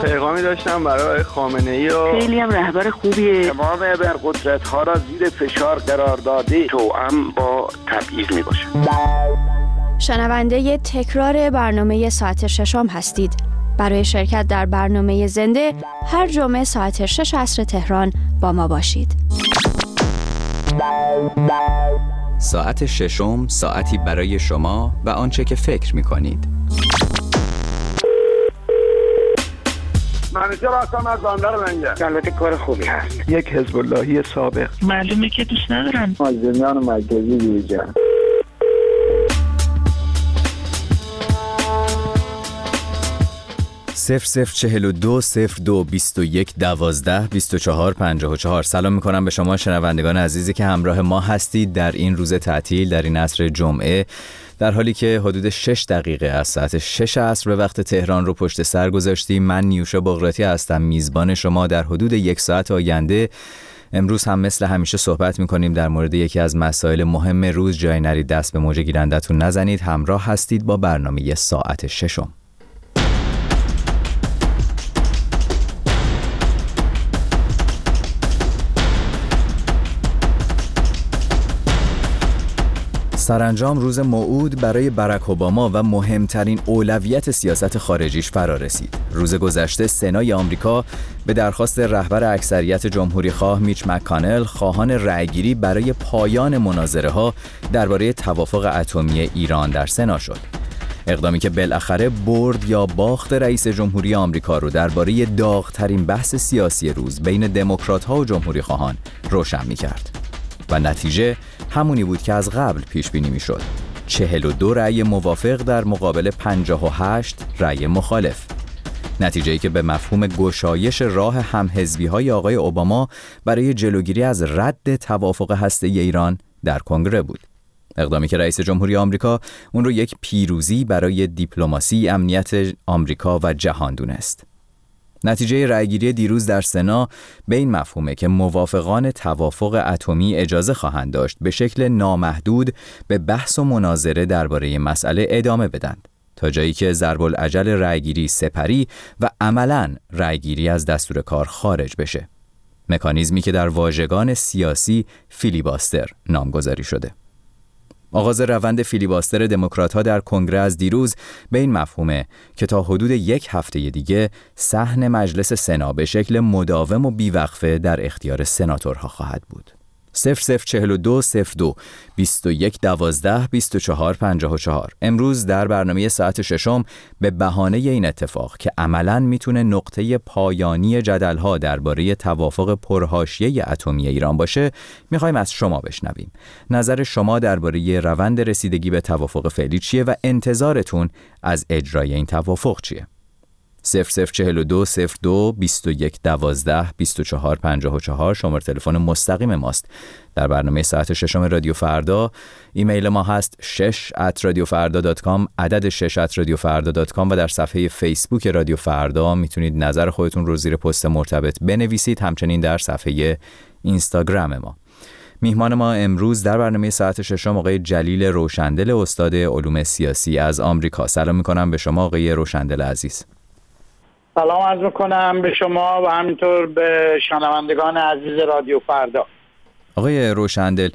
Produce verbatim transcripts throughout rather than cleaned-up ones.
پیغامی داشتم برای خامنه‌ای و خیلی هم رهبر خوبیه. تمام ابرقدرت‌ها را زیر فشار قرار داده توأم با تبعیض میباشه. شنونده تکرار برنامه ساعت ششم هستید. برای شرکت در برنامه زنده هر جمعه ساعت شش عصر تهران با ما باشید. ساعت ششم، ساعتی برای شما و آنچه که فکر می‌کنید. منیجر هستم از بندر منجر. البته کار خوبی هست. یک حزب اللهی سابق. معلومه که دوست ندارن. مازندران مرکزی دیجا. صفر صفر چهل و دو صفر دو بیست و یک دوازده بیست و چهار پنجاه و چهار. سلام میکنم به شما شنوندگان عزیزی که همراه ما هستید در این روز تعطیل، در این عصر جمعه، در حالی که حدود شش دقیقه از ساعت شش عصر به وقت تهران رو پشت سر گذاشتیم. من نیوشا بغراتی هستم، میزبان شما در حدود یک ساعت آینده. امروز هم مثل همیشه صحبت میکنیم در مورد یکی از مسائل مهم روز. جای نرید دست به موج گیرندتون نزنید. همراه هستید با برنامه ساعت ششم. سرانجام روز موعود برای باراک اوباما و مهمترین اولویت سیاست خارجیش فرا رسید. روز گذشته سنای آمریکا به درخواست رهبر اکثریت جمهوری‌خواه میچ مک‌کانل خواهان رأی‌گیری برای پایان مناظره‌ها درباره توافق اتمی ایران در سنا شد. اقدامی که بالاخره برد یا باخت رئیس جمهوری آمریکا رو درباره داغ‌ترین بحث سیاسی روز بین دموکرات‌ها و جمهوری‌خواهان روشن می‌کرد. و نتیجه همونی بود که از قبل پیش بینی می شد. چهل و دو رأی موافق در مقابل پنجاه و هشت رأی مخالف. نتیجه‌ای که به مفهوم گشایش راه همحزبی‌های آقای اوباما برای جلوگیری از رد توافق هسته‌ای ایران در کنگره بود. اقدامی که رئیس جمهوری آمریکا اون رو یک پیروزی برای دیپلماسی، امنیت آمریکا و جهان دونست. نتیجه رأیگیری دیروز در سنا به این مفهومه که موافقان توافق اتمی اجازه خواهند داشت به شکل نامحدود به بحث و مناظره درباره مسئله ادامه بدند تا جایی که ضرب الاجل رأیگیری سپری و عملاً رأیگیری از دستور کار خارج بشه. مکانیزمی که در واژگان سیاسی فیلیباستر نامگذاری شده. آغاز روند فیلیباستر دموکرات‌ها در کنگره از دیروز به این مفهومه که تا حدود یک هفته دیگه صحن مجلس سنا به شکل مداوم و بیوقفه در اختیار سناتورها خواهد بود. صفر صفر چهل و دو صفر دو بیست و یک دوازده بیست و چهار پنجاه و چهار. امروز در برنامه ساعت ششم به بهانه این اتفاق که عملاً میتونه نقطه پایانی جدل‌ها درباره توافق پرحاشیه اتمی ایران باشه، میخوایم از شما بشنویم. نظر شما درباره روند رسیدگی به توافق فعلی چیه و انتظارتون از اجرای این توافق چیه؟ صفر صفر چهل و دو صفر دو بیست و یک دوازده بیست و چهار پنجاه و چهار شماره تلفن مستقیم ماست. در برنامه ساعت ششم رادیو فردا ایمیل ما هست شش ات رادیو فردا دات کام، عدد شش ات رادیو فردا دات کام، و در صفحه فیسبوک رادیو فردا میتونید نظر خودتون رو زیر پست مرتبط بنویسید، همچنین در صفحه اینستاگرام ما. میهمان ما امروز در برنامه ساعت ششم آقای جلیل روشندل، استاد علوم سیاسی از آمریکا. سلام میکنم به شما آقای روشندل عزیز. سلام عرض میکنم به شما و همینطور به شنوندگان عزیز رادیو فردا. آقای روشندل،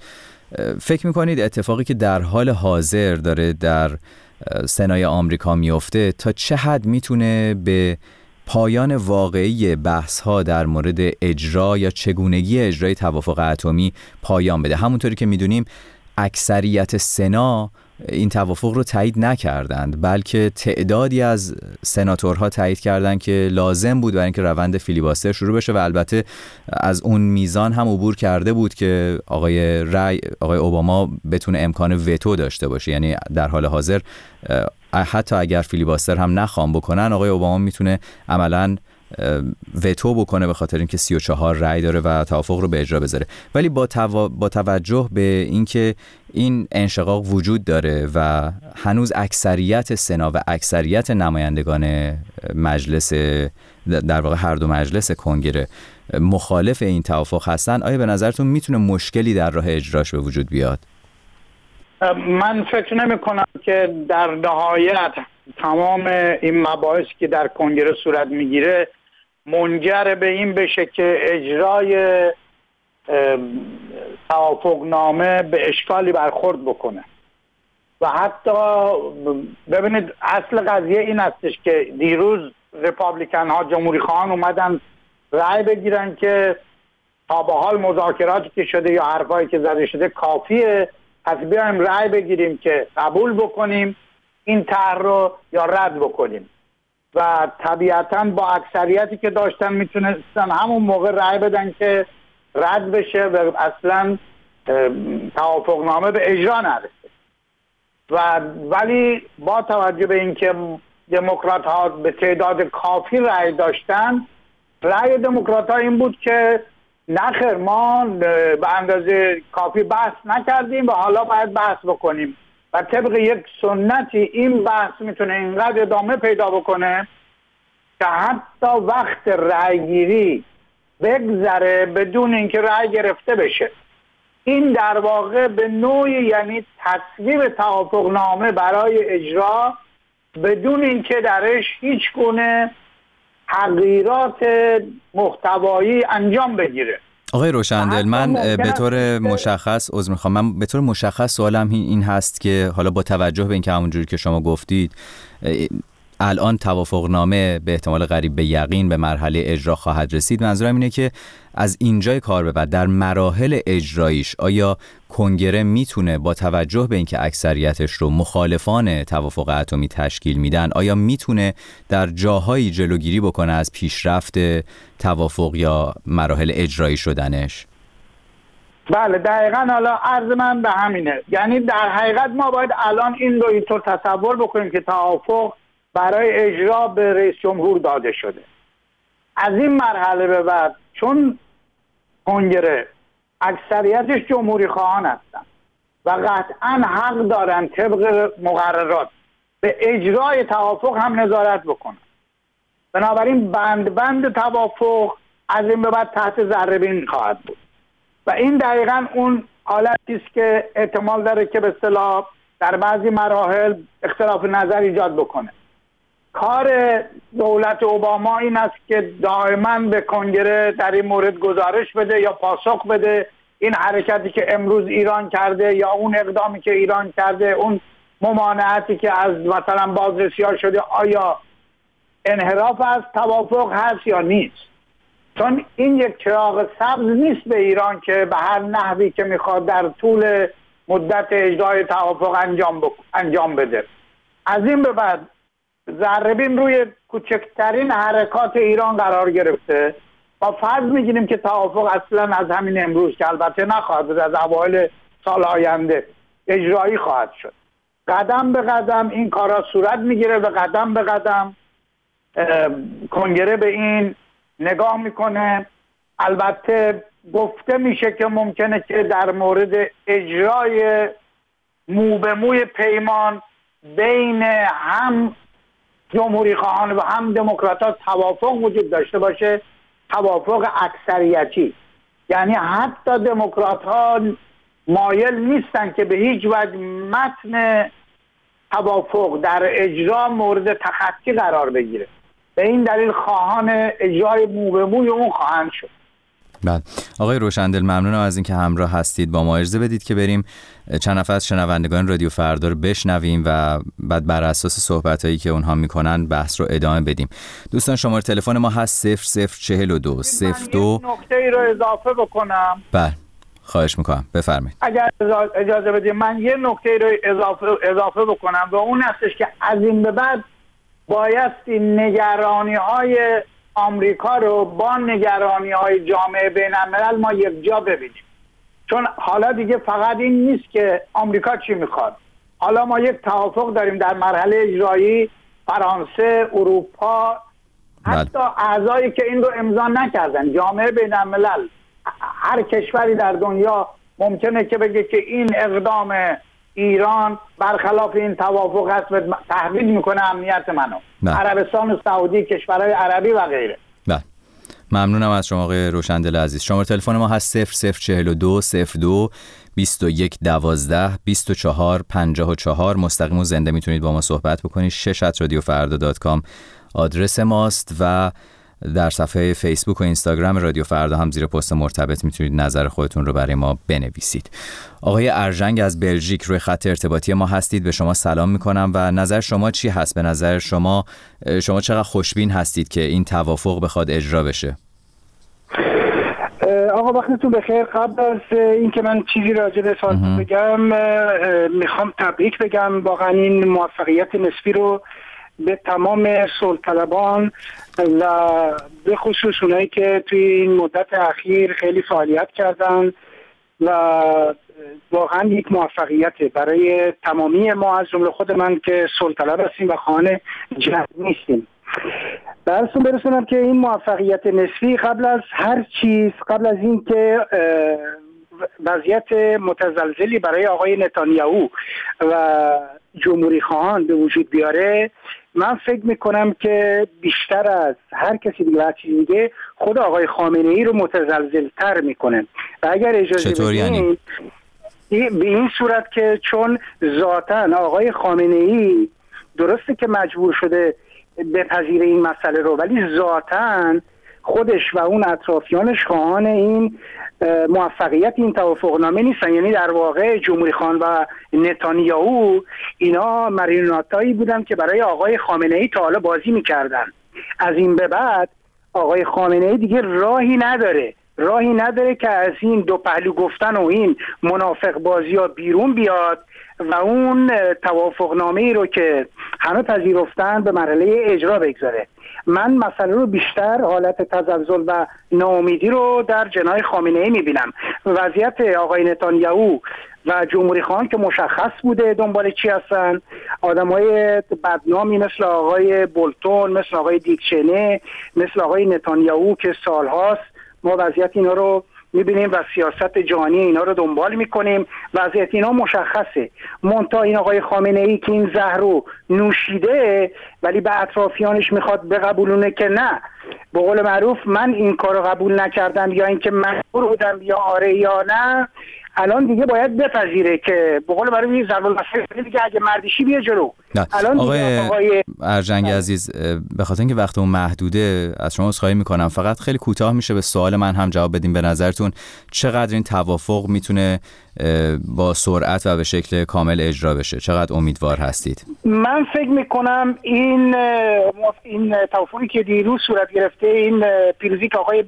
فکر میکنید اتفاقی که در حال حاضر داره در سنای آمریکا میفته تا چه حد میتونه به پایان واقعی بحث ها در مورد اجرا یا چگونگی اجرای توافق اتمی پایان بده؟ همونطوری که میدونیم اکثریت سنا این توافق رو تایید نکردند، بلکه تعدادی از سناتورها تایید کردند که لازم بود برای اینکه روند فیلیباستر شروع بشه و البته از اون میزان هم عبور کرده بود که آقای رای آقای اوباما بتونه امکان وتو داشته باشه. یعنی در حال حاضر حتی اگر فیلیباستر هم نخوام بکنن، آقای اوباما میتونه عملاً وتو بکنه به خاطر اینکه سی و چهار رأی داره و توافق رو به اجرا بذاره. ولی با, تو... با توجه به اینکه این انشقاق وجود داره و هنوز اکثریت سنا و اکثریت نمایندگان مجلس، در واقع هر دو مجلس کنگره، مخالف این توافق هستن، آیا به نظرتون میتونه مشکلی در راه اجراش به وجود بیاد؟ من فکر نمی کنم که در نهایت تمام این مباحثی که در کنگره صورت میگیره منجر به این بشه که اجرای توافقنامه به اشکالی برخورد بکنه. و حتی ببینید اصل قضیه این هستش که دیروز ریپابلیکن ها، جمهوری خواهان اومدن رأی بگیرن که تا به حال مذاکراتی که شده یا حرفایی که زده شده کافیه، پس بیایم رأی بگیریم که قبول بکنیم این طرح رو یا رد بکنیم. و طبیعتاً با اکثریتی که داشتن میتونستن همون موقع رأی بدن که رد بشه و اصلا توافقنامه به اجرا نرسه. و ولی با توجه به اینکه دموکرات ها به تعداد کافی رأی داشتن، رأی دموکرات ها این بود که نخیر ما به اندازه کافی بحث نکردیم و حالا باید بحث بکنیم و طبق یک سنتی این بحث میتونه اینقدر ادامه پیدا بکنه که حتی وقت رأیگیری بگذره بدون اینکه رأی گرفته بشه. این در واقع به نوعی یعنی تصویب توافقنامه برای اجرا بدون اینکه درش هیچ گونه تغییرات محتوایی انجام بگیره. آقای روشندل، من به طور مشخص عذر میخوام من به طور مشخص سوالم این هست که حالا با توجه به اینکه همونجوری که شما گفتید الان توافقنامه به احتمال قریب به یقین به مرحله اجرا خواهد رسید، منظورم اینه که از اینجای کار به بعد در مراحل اجراییش آیا کنگره میتونه با توجه به اینکه اکثریتش رو مخالفان توافق اتمی تشکیل میدن، آیا میتونه در جاهایی جلوگیری بکنه از پیشرفت توافق یا مراحل اجرایی شدنش؟ بله دقیقاً. حالا عرض من به همینه، یعنی در حقیقت ما باید الان این رو اینطور تصور بکنیم که توافق برای اجرا به رئیس جمهور داده شده. از این مرحله به بعد چون کنگره اکثریتش جمهوری خواهان هستن و قطعا حق دارن طبق مقررات به اجرای توافق هم نظارت بکنن، بنابراین بند بند توافق از این به بعد تحت ذره‌بین خواهد بود و این دقیقاً اون حالتی است که احتمال داره که به اصطلاح در بعضی مراحل اختلاف نظر ایجاد بکنه. کار دولت اوباما این است که دائما به کنگره در این مورد گزارش بده یا پاسخ بده این حرکتی که امروز ایران کرده یا اون اقدامی که ایران کرده، اون ممانعتی که از مثلا بازرسی‌ها شده، آیا انحراف از توافق هست یا نیست. چون این یک چراغ سبز نیست به ایران که به هر نحوی که میخواد در طول مدت اجرای توافق انجام بک... انجام بده. از این به بعد ذره‌بین روی کوچکترین حرکات ایران قرار گرفته و فرض میگیریم که توافق اصلا از همین امروز که البته نخواهد بود، از اوایل سال آینده اجرایی خواهد شد، قدم به قدم این کارا صورت میگیره و قدم به قدم کنگره به این نگاه میکنه. البته گفته میشه که ممکنه که در مورد اجرای مو به موی پیمان بین هم جمهوری خواهان و هم دموکرات ها توافق وجود داشته باشه، توافق اکثریتی. یعنی حتی دموکرات ها مایل نیستن که به هیچ وجه متن توافق در اجرا مورد تخطی قرار بگیره، به این دلیل خواهان اجرای مو به موی اون خواهند شد. بله آقای روشندل، ممنونم از اینکه همراه هستید با ما. اجازه بدید که بریم چند نفر از شنوندگان رادیو فردا رو بشنویم و بعد بر اساس صحبتایی که اونها میکنن بحث رو ادامه بدیم. دوستان شماره تلفن ما هست صفر صفر چهل و دو صفر دو. من یک نکته ای رو اضافه بکنم. بله خواهش میکنم بفرمایید. اگر اجازه بدید من یه نکته ای رو اضافه اضافه بکنم و اون هستش که از این به بعد بایستی نگرانی های آمریکا رو با نگرانی های جامعه بین الملل ما یک جا ببینیم. چون حالا دیگه فقط این نیست که آمریکا چی میخواد، حالا ما یک توافق داریم در مرحله اجرایی، فرانسه، اروپا، حتی اعضایی که این رو امضا نکردن، جامعه بین الملل، هر کشوری در دنیا ممکنه که بگه که این اقدام ایران برخلاف این توافق هست و تهدید میکنه امنیت منو. نه. عربستان و سعودی، کشورهای عربی و غیره. بله ممنونم از شما آقای روشندل عزیز. شماره تلفن ما هست صفر صفر چهل و دو صفر دو بیست و یک دوازده بیست و چهار پنجاه و چهار. مستقیم و زنده میتونید با ما صحبت بکنید. شش ات رادیو فردا دات کام آدرس ماست و در صفحه فیسبوک و اینستاگرام رادیو فردا هم زیر پست مرتبط میتونید نظر خودتون رو برای ما بنویسید. آقای ارژنگ از بلژیک روی خط ارتباطی ما هستید. به شما سلام میکنم و نظر شما چی هست؟ به نظر شما شما چقدر خوشبین هستید که این توافق بخواد اجرا بشه؟ آقا وقتتون بخیر. قبل از اینکه من چیزی راجع به سوال بگم میخوام تبریک بگم. واقعا این موفقیت نسبی رو به تمام صلح طلبان و به خصوص اونایی که توی این مدت اخیر خیلی فعالیت کردن و واقعا یک موفقیته برای تمامی ما، از جمله خود من که صلح طلب هستیم و خواهان جنگ نیستیم. براتون برسونم که این موفقیت نسبی قبل از هر چیز، قبل از این که وضعیت متزلزلی برای آقای نتانیاهو و جمهوری خواهان به وجود بیاره، من فکر میکنم که بیشتر از هر کسی دیگه هر چیز دیگه خود آقای خامنه ای رو متزلزل تر میکنه. و اگر اجازه بدین یعنی؟ به این صورت که چون ذاتاً آقای خامنه ای درسته که مجبور شده بپذیره این مسئله رو، ولی ذاتاً خودش و اون اطرافیانش خواهان این موفقیت این توافقنامه نیستن. یعنی در واقع جمهوری خان و نتانیاهو اینا ماریناتایی بودن که برای آقای خامنه ای تا حالا بازی میکردن. از این به بعد آقای خامنه ای دیگه راهی نداره راهی نداره که از این دو پهلو گفتن و این منافق بازی ها بیرون بیاد و اون توافقنامه ای رو که همه پذیرفتن به مرحله اجرا بگذاره. من مسئله رو بیشتر حالت تزلزل و ناامیدی رو در جناح خامنه ای میبینم. وضعیت آقای نتانیاهو و جمهوری خواهان که مشخص بوده دنبال چی هستن، آدمای بدنامی مثل آقای بولتون، مثل آقای دیکچنه، مثل آقای نتانیاهو که سالهاست ما وضعیت اینا رو میبینیم و سیاست جهانی اینا رو دنبال میکنیم. وضعیت اینا مشخصه. منتها این آقای خامنه ای که این زهر رو نوشیده ولی به اطرافیانش میخواد بقبولونه که نه، به قول معروف من این کار رو قبول نکردم یا اینکه مجبور بودم یا آره یا نه، الان دیگه باید بپذیره که به قول معروف این ضرب المثل دیگه اگه مردیشی بیا جلو. الان آقای, آقای ارژنگ عزیز، به خاطر اینکه وقتمون محدوده از شما عذرخواهی میکنم، فقط خیلی کوتاه میشه به سوال من هم جواب بدیم. به نظرتون چقدر این توافق میتونه با سرعت و به شکل کامل اجرا بشه؟ چقدر امیدوار هستید؟ من فکر میکنم این این توافقی که دیروز صورت گرفته، این پیروزی که آقای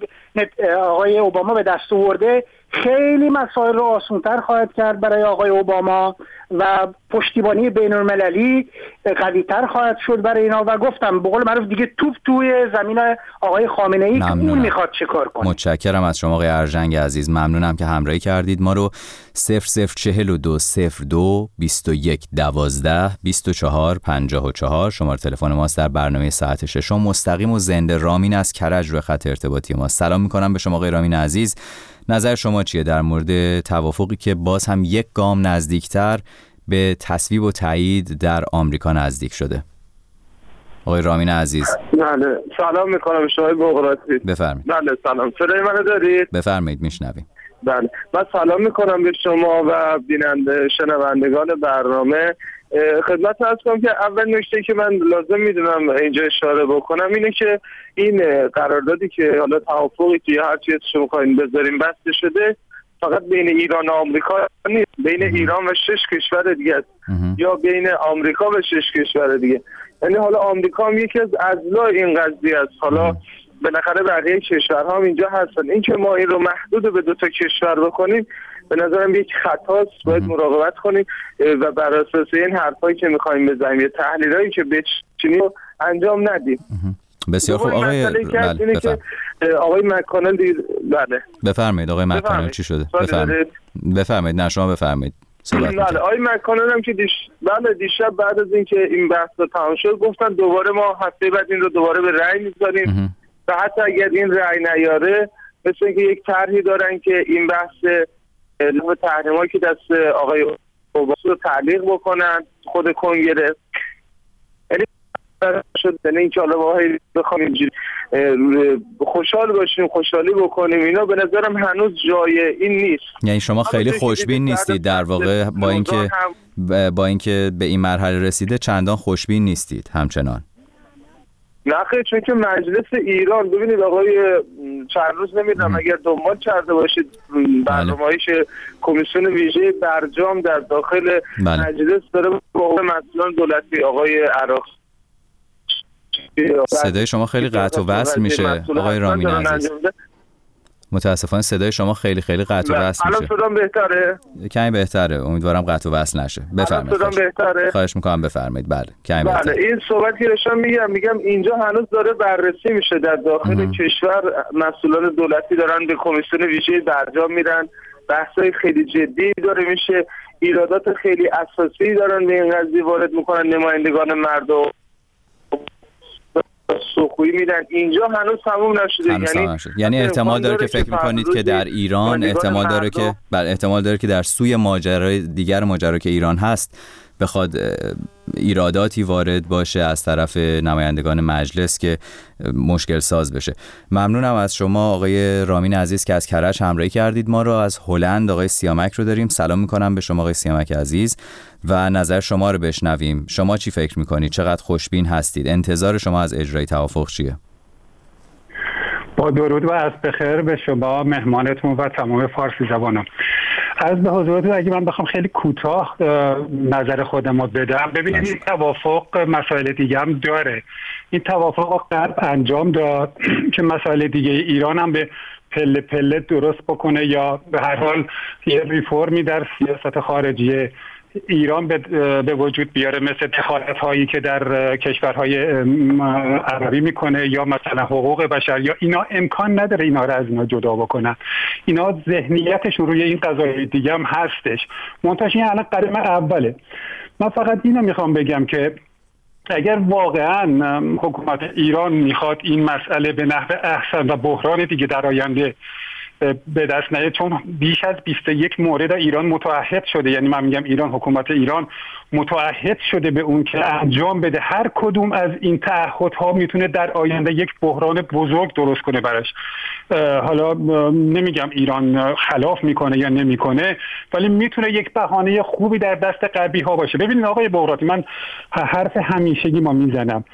آقای اوباما به دست آورده، خیلی مسائل رو آسان‌تر خواهد کرد برای آقای اوباما و پشتیبانی بین‌المللی قوی‌تر خواهد شد برای اینا. و گفتم به قول معروف دیگه توپ توی زمین آقای خامنه‌ای که اون میخواد چه کار کنه. متشکرم از شما آقای ارژنگ عزیز. ممنونم که همراهی کردید ما رو. صفر صفر چهل و دو صفر دو بیست و یک دوازده بیست و چهار پنجاه و چهار شماره تلفن ماست در برنامه ساعت ششم. مستقیم و زنده رامین از کرج روی خط ارتباطی ما. سلام میکنم به شما آقای رامین عزیز. نظر شما چیه در مورد توافقی که باز هم یک گام نزدیکتر به تصویب و تایید در آمریکا نزدیک شده؟ آقای رامین عزیز. بله سلام میکنم شما بقراطی. بفرمایید. بله سلام، صدای منو دارید؟ بفرمایید میشنویم. بله من سلام میکنم به شما و بیننده شنوندگان برنامه. خدمت عرض کنم که اول نکته که من لازم میدونم اینجا اشاره بکنم اینه که این قراردادی که حالا توافقی که هر چیزی شما خواهید بذاریم بسته شده فقط بین ایران و آمریکا نیست، بین ایران و شش کشور دیگه است یا بین آمریکا و شش کشور دیگه. یعنی حالا آمریکا هم یکی از اضلاع این قضیه است. حالا بالاخره بقیه کشورها هم اینجا هستن. این که ما این رو محدود به دو تا کشور بکنیم به نظرم یک خطاست. باید مراقبت کنیم و بر اساس این حرفایی که می‌خوایم بزنیم یا تحلیلایی که بچینیم انجام ندیم. بسیار خوب آقای بله که آقای مک‌کانل دیر... بله بفرمایید آقای مک‌کانل چی شده؟ بفرمایید بفرمایید نه شما بفرمایید. بله آقای مک‌کانل هم که دیش... بله دیشب بعد از اینکه این بحث تمام شد گفتن دوباره ما هفته بعد این رو دوباره به رأی می‌ذاریم و حتی اگر این رأی نیاره مثل اینکه یک طرحی دارن که این بحث لغو تحریمایی که دست آقای اوباما رو تعلیق بکنن خود کنگره. یعنی شد این که حالا واقعی بخوام اینجوری خوشحال باشیم خوشحالی بکنیم اینا به نظرم هنوز جای این نیست. یعنی شما خیلی خوشبین نیستید در واقع با اینکه با اینکه به این مرحله رسیده چندان خوشبین نیستید همچنان؟ نخیر، چون که مجلس ایران، ببینید آقای چند روز نمیدونم اگر دنبال کرده باشید برنامه‌ایش کمیسیون ویژه برجام در داخل بله. مجلس داره با مسئولان دولتی آقای عراق. صدای شما خیلی قطع و وصل میشه آقای رامین عزیز. متاسفانه صدای شما خیلی خیلی قطع و وصل میشه. الان صدام بهتره؟ کمی بهتره، امیدوارم قطع و وصل نشه. بفرمایید. صدام بهتره؟ خواهش میکنم بفرمایید. بله کمی بله. بهتره. این صحبت که داشتم میگم میگم اینجا هنوز داره بررسی میشه در داخل ام. کشور. مسئولان دولتی دارن به کمیسیون ویژه برجام میرن، بحثای خیلی جدی داره میشه، ایرادات خیلی اساسی دارن به این قضیه وارد میکنن نمایندگان مردم، سخویی میدن. اینجا هنوز تموم نشده. یعنی یعنی احتمال داره که فکر میکنید که در ایران احتمال داره که بله احتمال داره که در سوی ماجرای دیگر ماجرا که ایران هست بخواد ایراداتی وارد باشه از طرف نمایندگان مجلس که مشکل ساز بشه. ممنونم از شما آقای رامین عزیز که از کرج همراهی کردید ما رو. از هلند آقای سیامک رو داریم. سلام میکنم به شما آقای سیامک عزیز و نظر شما رو بشنویم. شما چی فکر میکنید؟ چقدر خوشبین هستید؟ انتظار شما از اجرای توافق چیه؟ با درود و عصر بخیر به شما، مهمانتون و تمام فارسی زبانم. از به حضورتون اگه من بخوام خیلی کوتاه نظر خودم رو بدم، ببینید این توافق مسائل دیگه هم داره. این توافق غرب انجام داد که مسائل دیگه ایران هم به پله پله درست بکنه یا به هر حال یه ریفرمی در سیاست خارجی ایران به وجود بیاره، مثل دخالت هایی که در کشورهای عربی میکنه یا مثلا حقوق بشر، یا اینا امکان نداره اینا رو از اینا جدا بکنن. اینا ذهنیتشون روی این قضایای دیگه هم هستش. منتها این الان قدم اوله. من فقط اینو میخوام بگم که اگر واقعا حکومت ایران میخواد این مسئله به نحو احسن و بحران دیگه در آینده به دست نیاد، چون بیش از بیست و یک مورد ایران متعهد شده، یعنی من میگم ایران، حکومت ایران متعهد شده به اون که انجام بده. هر کدوم از این تعهدها میتونه در آینده یک بحران بزرگ درست کنه براش. حالا نمیگم ایران خلاف میکنه یا نمیکنه، ولی میتونه یک بهانه خوبی در دست غربی ها باشه. ببینید آقای بغراتی، من حرف همیشگی ما میزنم،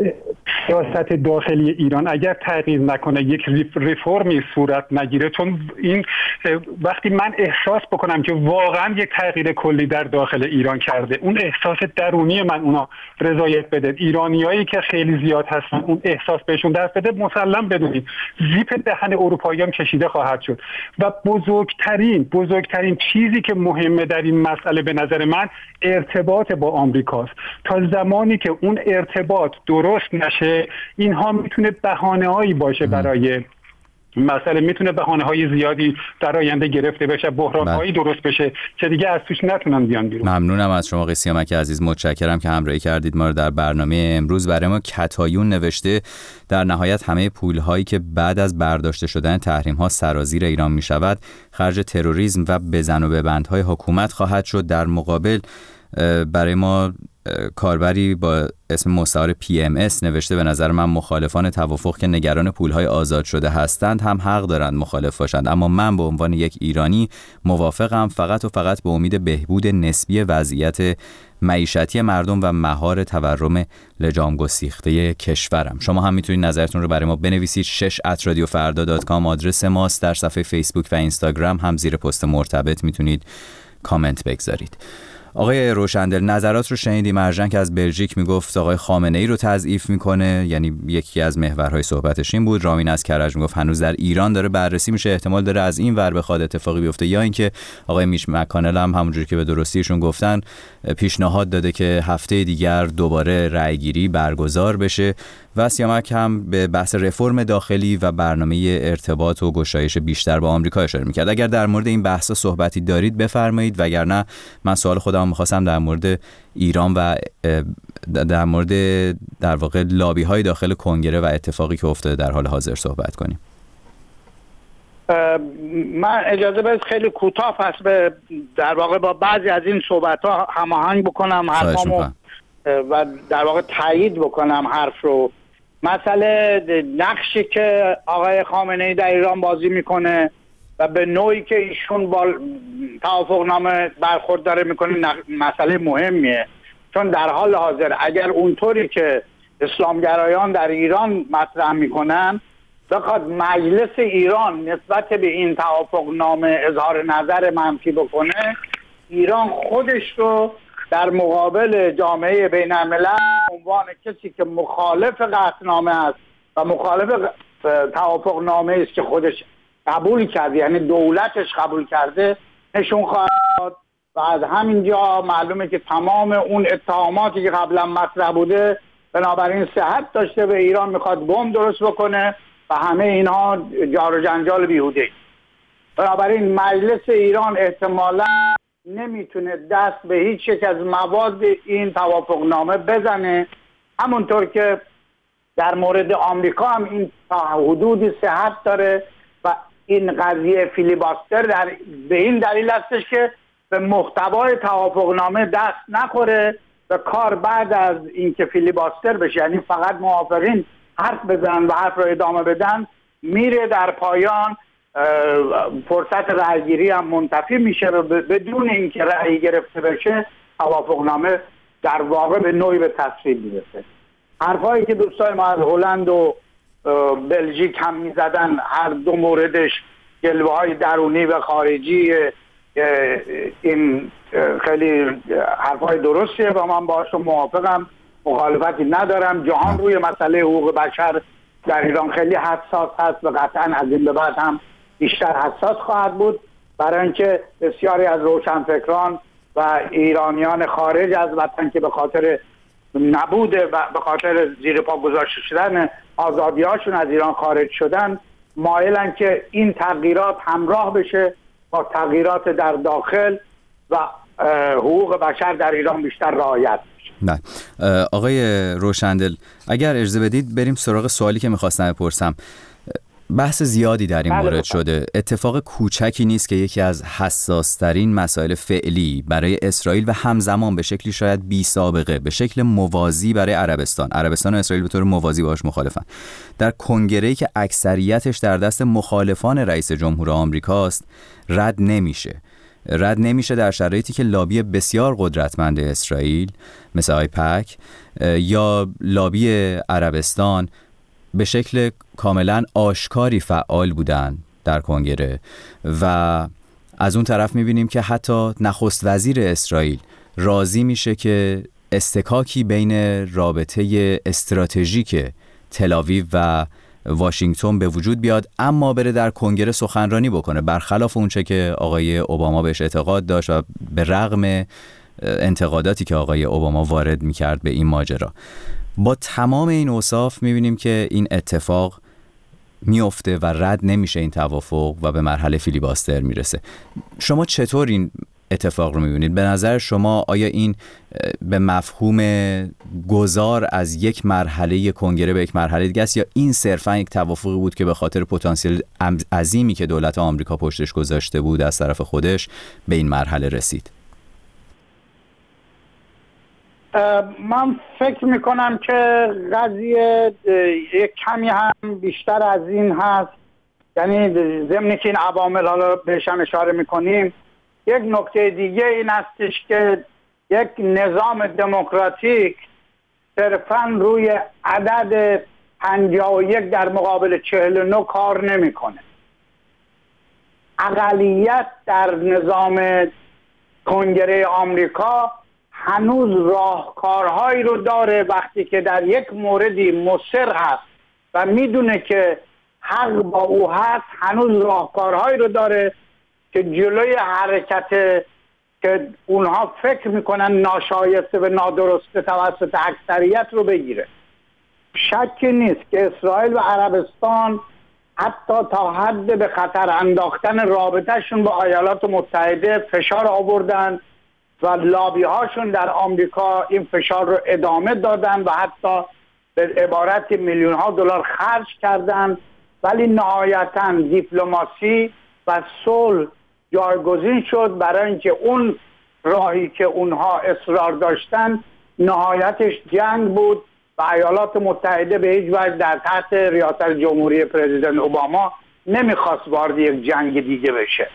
سیاست داخلی ایران اگر تغییر نکنه، یک ریفرمی صورت نگیره، چون این وقتی من احساس بکنم که واقعا یک تغییر کلی در داخل ایران کرده، اون احساس درونی من اونا رضایت بده، ایرانیایی که خیلی زیاد هستن اون احساس بهشون دست بده، مسلم بدونید زیپ دهن اروپاییان کشیده خواهد شد. و بزرگترین بزرگترین چیزی که مهمه در این مسئله به نظر من ارتباط با آمریکاست. تا زمانی که اون ارتباط درست نشه، اینها میتونه بهانه‌هایی باشه برای مسئله، میتونه بهانه‌های زیادی در آینده گرفته بشه، بحران‌هایی درست بشه که دیگه از توش نتونن بیان بیرون. ممنونم از شما آقای سیامک عزیز، متشکرم که همراهی کردید ما رو در برنامه امروز. برای ما کتایون نوشته در نهایت همه پول‌هایی که بعد از برداشته شدن تحریم‌ها سرازیر ایران می‌شود خرج تروریسم و بزن و ببندهای حکومت خواهد شد. در مقابل برای ما کاربری با اسم مستعار پی ام اس نوشته به نظر من مخالفان توافق که نگران پولهای آزاد شده هستند هم حق دارند مخالف باشند، اما من به عنوان یک ایرانی موافقم فقط و فقط به امید بهبود نسبی وضعیت معیشتی مردم و مهار تورم لجام گسیخته کشورم. شما هم میتونید نظرتون رو برای ما بنویسید. شش ات رادیو فردا دات کام آدرس ماست. در صفحه فیسبوک و اینستاگرام هم زیر پست مرتبط میتونید کامنت بگذارید. آقای روشندل، نظرات رو شنیدیم. ارژن که از بلژیک میگفت آقای خامنه ای رو تضعیف میکنه، یعنی یکی از محورهای صحبتش این بود. رامین از کرج میگفت هنوز در ایران داره بررسی میشه، احتمال داره از این ور بخواد اتفاقی بیفته، یا اینکه آقای میش مکانل هم همونجوری که به درستیشون گفتن پیشنهاد داده که هفته دیگر دوباره رأیگیری برگزار بشه. و سیامک هم به بحث رفرم داخلی و برنامه ارتباط و گشایش بیشتر با آمریکا اشاره میکرد. اگر در مورد این بحثا صحبتی دارید بفرمایید، وگرنه من سوال خودم میخواستم در مورد ایران و در مورد در واقع لابی های داخل کنگره و اتفاقی که افتاده در حال حاضر صحبت کنیم. من اجازه بدید خیلی کوتاه پس به در واقع با بعضی از این صحبت ها هماهنگ بکنم حرفامو و در واقع تایید بکنم حرف رو. مسئله نقشی که آقای خامنه ای در ایران بازی میکنه و به نوعی که ایشون با توافقنامه برخورد داره میکنه مسئله مهمیه، چون در حال حاضر اگر اونطوری که اسلامگرایان در ایران مطرح میکنن بخواد مجلس ایران نسبت به این توافقنامه اظهار نظر منفی بکنه، ایران خودش رو در مقابل جامعه بین الملل عنوان کسی که مخالف قطعنامه است و مخالف توافقنامه است که خودش قبول کرده، یعنی دولتش قبول کرده، نشون خواهد داد. و از همینجا معلومه که تمام اون اتهاماتی که قبلا مطرح بوده بنابراین صحت داشته و ایران میخواد بمب درست بکنه و همه اینها جار و جنجال بیهوده. بنابراین مجلس ایران احتمالاً نمیتونه دست به هیچ یک از مواد این توافقنامه بزنه، همونطور که در مورد آمریکا هم این تا حدودی صحت داره و این قضیه فیلیباستر در به این دلیل هستش که به محتوای توافقنامه دست نخوره و کار بعد از اینکه فیلیباستر بشه، یعنی فقط موافقین حرف بزنن و حرف رو ادامه بدن، میره در پایان فرصت رأیگیری هم منتفی میشه و بدون اینکه رأی گرفته بشه توافقنامه در واقع به نوعی به تصویب میرسه. حرفایی که دوستای ما از هلند و بلژیک هم میزدن، هر دو موردش جلوه های درونی و خارجی این خیلی حرفای درستیه و من باهاشون موافقم، مخالفتی ندارم. جهان روی مسئله حقوق بشر در ایران خیلی حساس هست و قطعا از این به بعد هم بیشتر حساس خواهد بود، برای اینکه بسیاری از روشنفکران و ایرانیان خارج از وطن که به خاطر نبوده و به خاطر زیر پا گذاشته شدن آزادی‌هاشون از ایران خارج شدن، مایلن که این تغییرات همراه بشه با تغییرات در داخل و حقوق بشر در ایران بیشتر رعایت بشه. نه آقای روشندل، اگر اجازه بدید بریم سراغ سوالی که میخواستم بپرسم. بحث زیادی در این مورد شده. اتفاق کوچکی نیست که یکی از حساس‌ترین مسائل فعلی برای اسرائیل و همزمان به شکلی شاید بی سابقه به شکل موازی برای عربستان عربستان و اسرائیل به طور موازی باهاش مخالفن، در کنگره‌ای که اکثریتش در دست مخالفان رئیس جمهور آمریکاست رد نمیشه رد نمیشه در شرایطی که لابی بسیار قدرتمند اسرائیل مثل آیپک یا لابی عربستان به شکل کاملا آشکاری فعال بودن در کنگره و از اون طرف میبینیم که حتی نخست وزیر اسرائیل راضی میشه که استکاکی بین رابطه استراتژیک تل‌آویو و واشنگتن به وجود بیاد، اما بره در کنگره سخنرانی بکنه، برخلاف اونچه که آقای اوباما بهش اعتقاد داشت و به رغم انتقاداتی که آقای اوباما وارد میکرد به این ماجرا. با تمام این اوصاف میبینیم که این اتفاق میفته و رد نمیشه این توافق و به مرحله فیلیباستر میرسه. شما چطور این اتفاق رو میبینید؟ به نظر شما آیا این به مفهوم گذار از یک مرحله کنگره به یک مرحله دیگه است یا این صرفا یک توافقی بود که به خاطر پتانسیل عظیمی که دولت آمریکا پشتش گذاشته بود از طرف خودش به این مرحله رسید؟ من فکر میکنم که قضیه یک کمی هم بیشتر از این هست، یعنی ضمن که این عوامل حالا بهش هم اشاره میکنیم، یک نکته دیگه این هستش که یک نظام دموکراتیک صرفاً روی عدد پنجاه و یک در مقابل چهل و نه کار نمیکنه. اقلیت در نظام کنگره آمریکا هنوز راهکارهایی رو داره وقتی که در یک موردی مصر هست و میدونه که حق با او هست، هنوز راهکارهایی رو داره که جلوی حرکت که اونها فکر میکنن ناشایسته و نادرسته توسط اکثریت رو بگیره. شکی نیست که اسرائیل و عربستان حتی تا حد به خطر انداختن رابطهشون با ایالات متحده فشار آوردن و لابی هاشون در آمریکا این فشار رو ادامه دادن و حتی به عبارت میلیون ها دلار خرج کردن، ولی نهایتاً دیپلماسی و صلح جایگزین شد برای اینکه اون راهی که اونها اصرار داشتن نهایتش جنگ بود و ایالات متحده به هیچ وجه در تحت ریاست جمهوری پرزیدنت اوباما نمیخواست وارد یک جنگ دیگه بشه.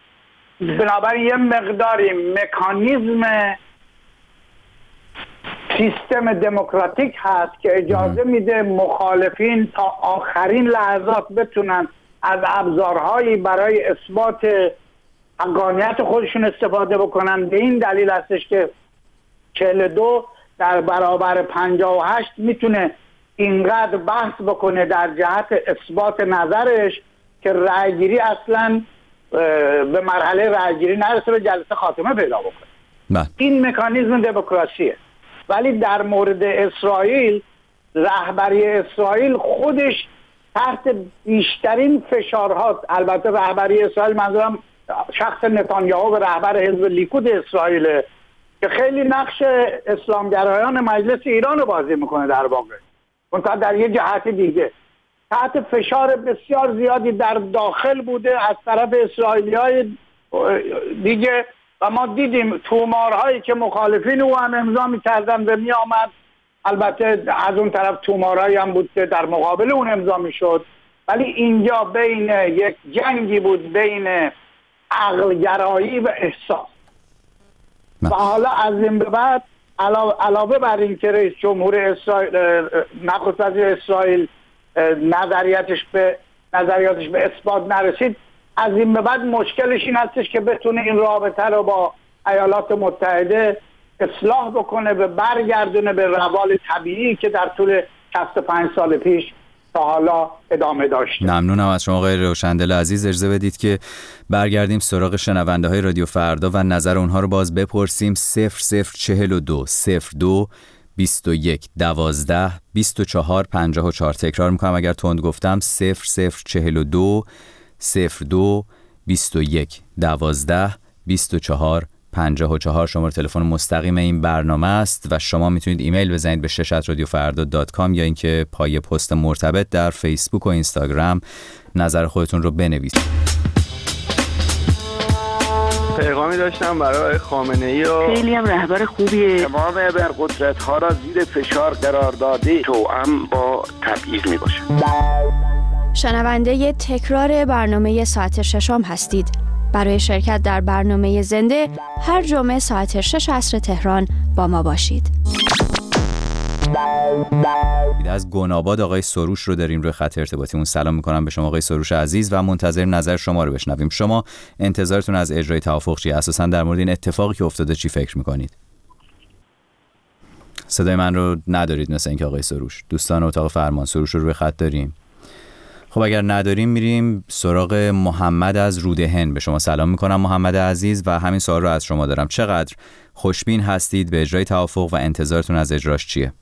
بنابراین یه مقداری مکانیزم سیستم دموکراتیک هست که اجازه میده مخالفین تا آخرین لحظات بتونن از ابزارهایی برای اثبات حقانیت خودشون استفاده بکنن. به این دلیل هستش که چهل و دو در برابر پنجاه و هشت میتونه اینقدر بحث بکنه در جهت اثبات نظرش که رأیگیری اصلا به مرحله رأیگیری نرسه، به جلسه خاتمه پیدا بکنه. بله. این مکانیزم دموکراسیه. ولی در مورد اسرائیل، رهبری اسرائیل خودش تحت بیشترین فشارهاست. البته رهبری اسرائیل، منظورم شخص نتانیاهو و رهبر حزب لیکود اسرائیل که خیلی نقش اسلامگرایان مجلس ایران رو بازی میکنه در واقع، منتها در یه جهت دیگه تحت فشار بسیار زیادی در داخل بوده از طرف اسرائیلی‌های دیگه و ما دیدیم تومارهایی که مخالفین او هم امضا می‌کردن و می‌آمد. البته از اون طرف تومارهایی هم بود که در مقابل اون امضا می‌شد. ولی اینجا بین یک جنگی بود بین عقلگرایی و احساس. و حالا از این به بعد علاوه, علاوه بر این که رئیس جمهور اسرائیل، نخست وزیر اسرائیل نظریاتش به نظریاتش به اثبات نرسید، از این به بعد مشکلش این هستش که بتونه این رابطه رو با ایالات متحده اصلاح بکنه و برگردونه به روال طبیعی که در طول شصت و پنج سال پیش تا حالا ادامه داشته. ممنونم از شما آقای روشندل عزیز. اجازه بدید که برگردیم سراغ شنونده های رادیو فردا و نظر اونها رو باز بپرسیم. صفر صفر چهل و دو صفر دو بیست و یک دوازده بیست و چهار پنجاه و چهار. تکرار میکنم اگر تند گفتم. صفر صفر چهل و دو صفر دو بیست و یک دوازده بیست و چهار پنجاه و چهار شماره تلفن مستقیم این برنامه است و شما میتونید ایمیل بزنید به شش ات رادیو فردا دات کام یا اینکه پای پست مرتبط در فیسبوک و اینستاگرام نظر خودتون رو بنویسید. پیغامی داشتم برای خامنه‌ای و خیلی هم رهبر خوبیه. تمام ابرقدرت ها را زیر فشار قرار داده توأم با تبعیض می باشه. شنونده تکرار برنامه ساعت ششم هستید. برای شرکت در برنامه زنده هر جمعه ساعت شش عصر تهران با ما باشید. از گناباد آقای سروش رو داریم روی خط ارتباطیمون. سلام میکنم به شما آقای سروش عزیز و منتظریم نظر شما رو بشنویم. شما انتظارتون از اجرای توافق چیه؟ اساساً در مورد این اتفاقی که افتاده چی فکر میکنید؟ صدای من رو ندارید مثل اینکه آقای سروش. دوستان اتاق فرمان سروش رو روی خط داریم؟ خب اگر نداریم میریم سراغ محمد از رودهن. به شما سلام میکنم محمد عزیز و همین سوال رو از شما دارم. چقدر خوشبین هستید به اجرای توافق و انتظارتون از اجراش چیه؟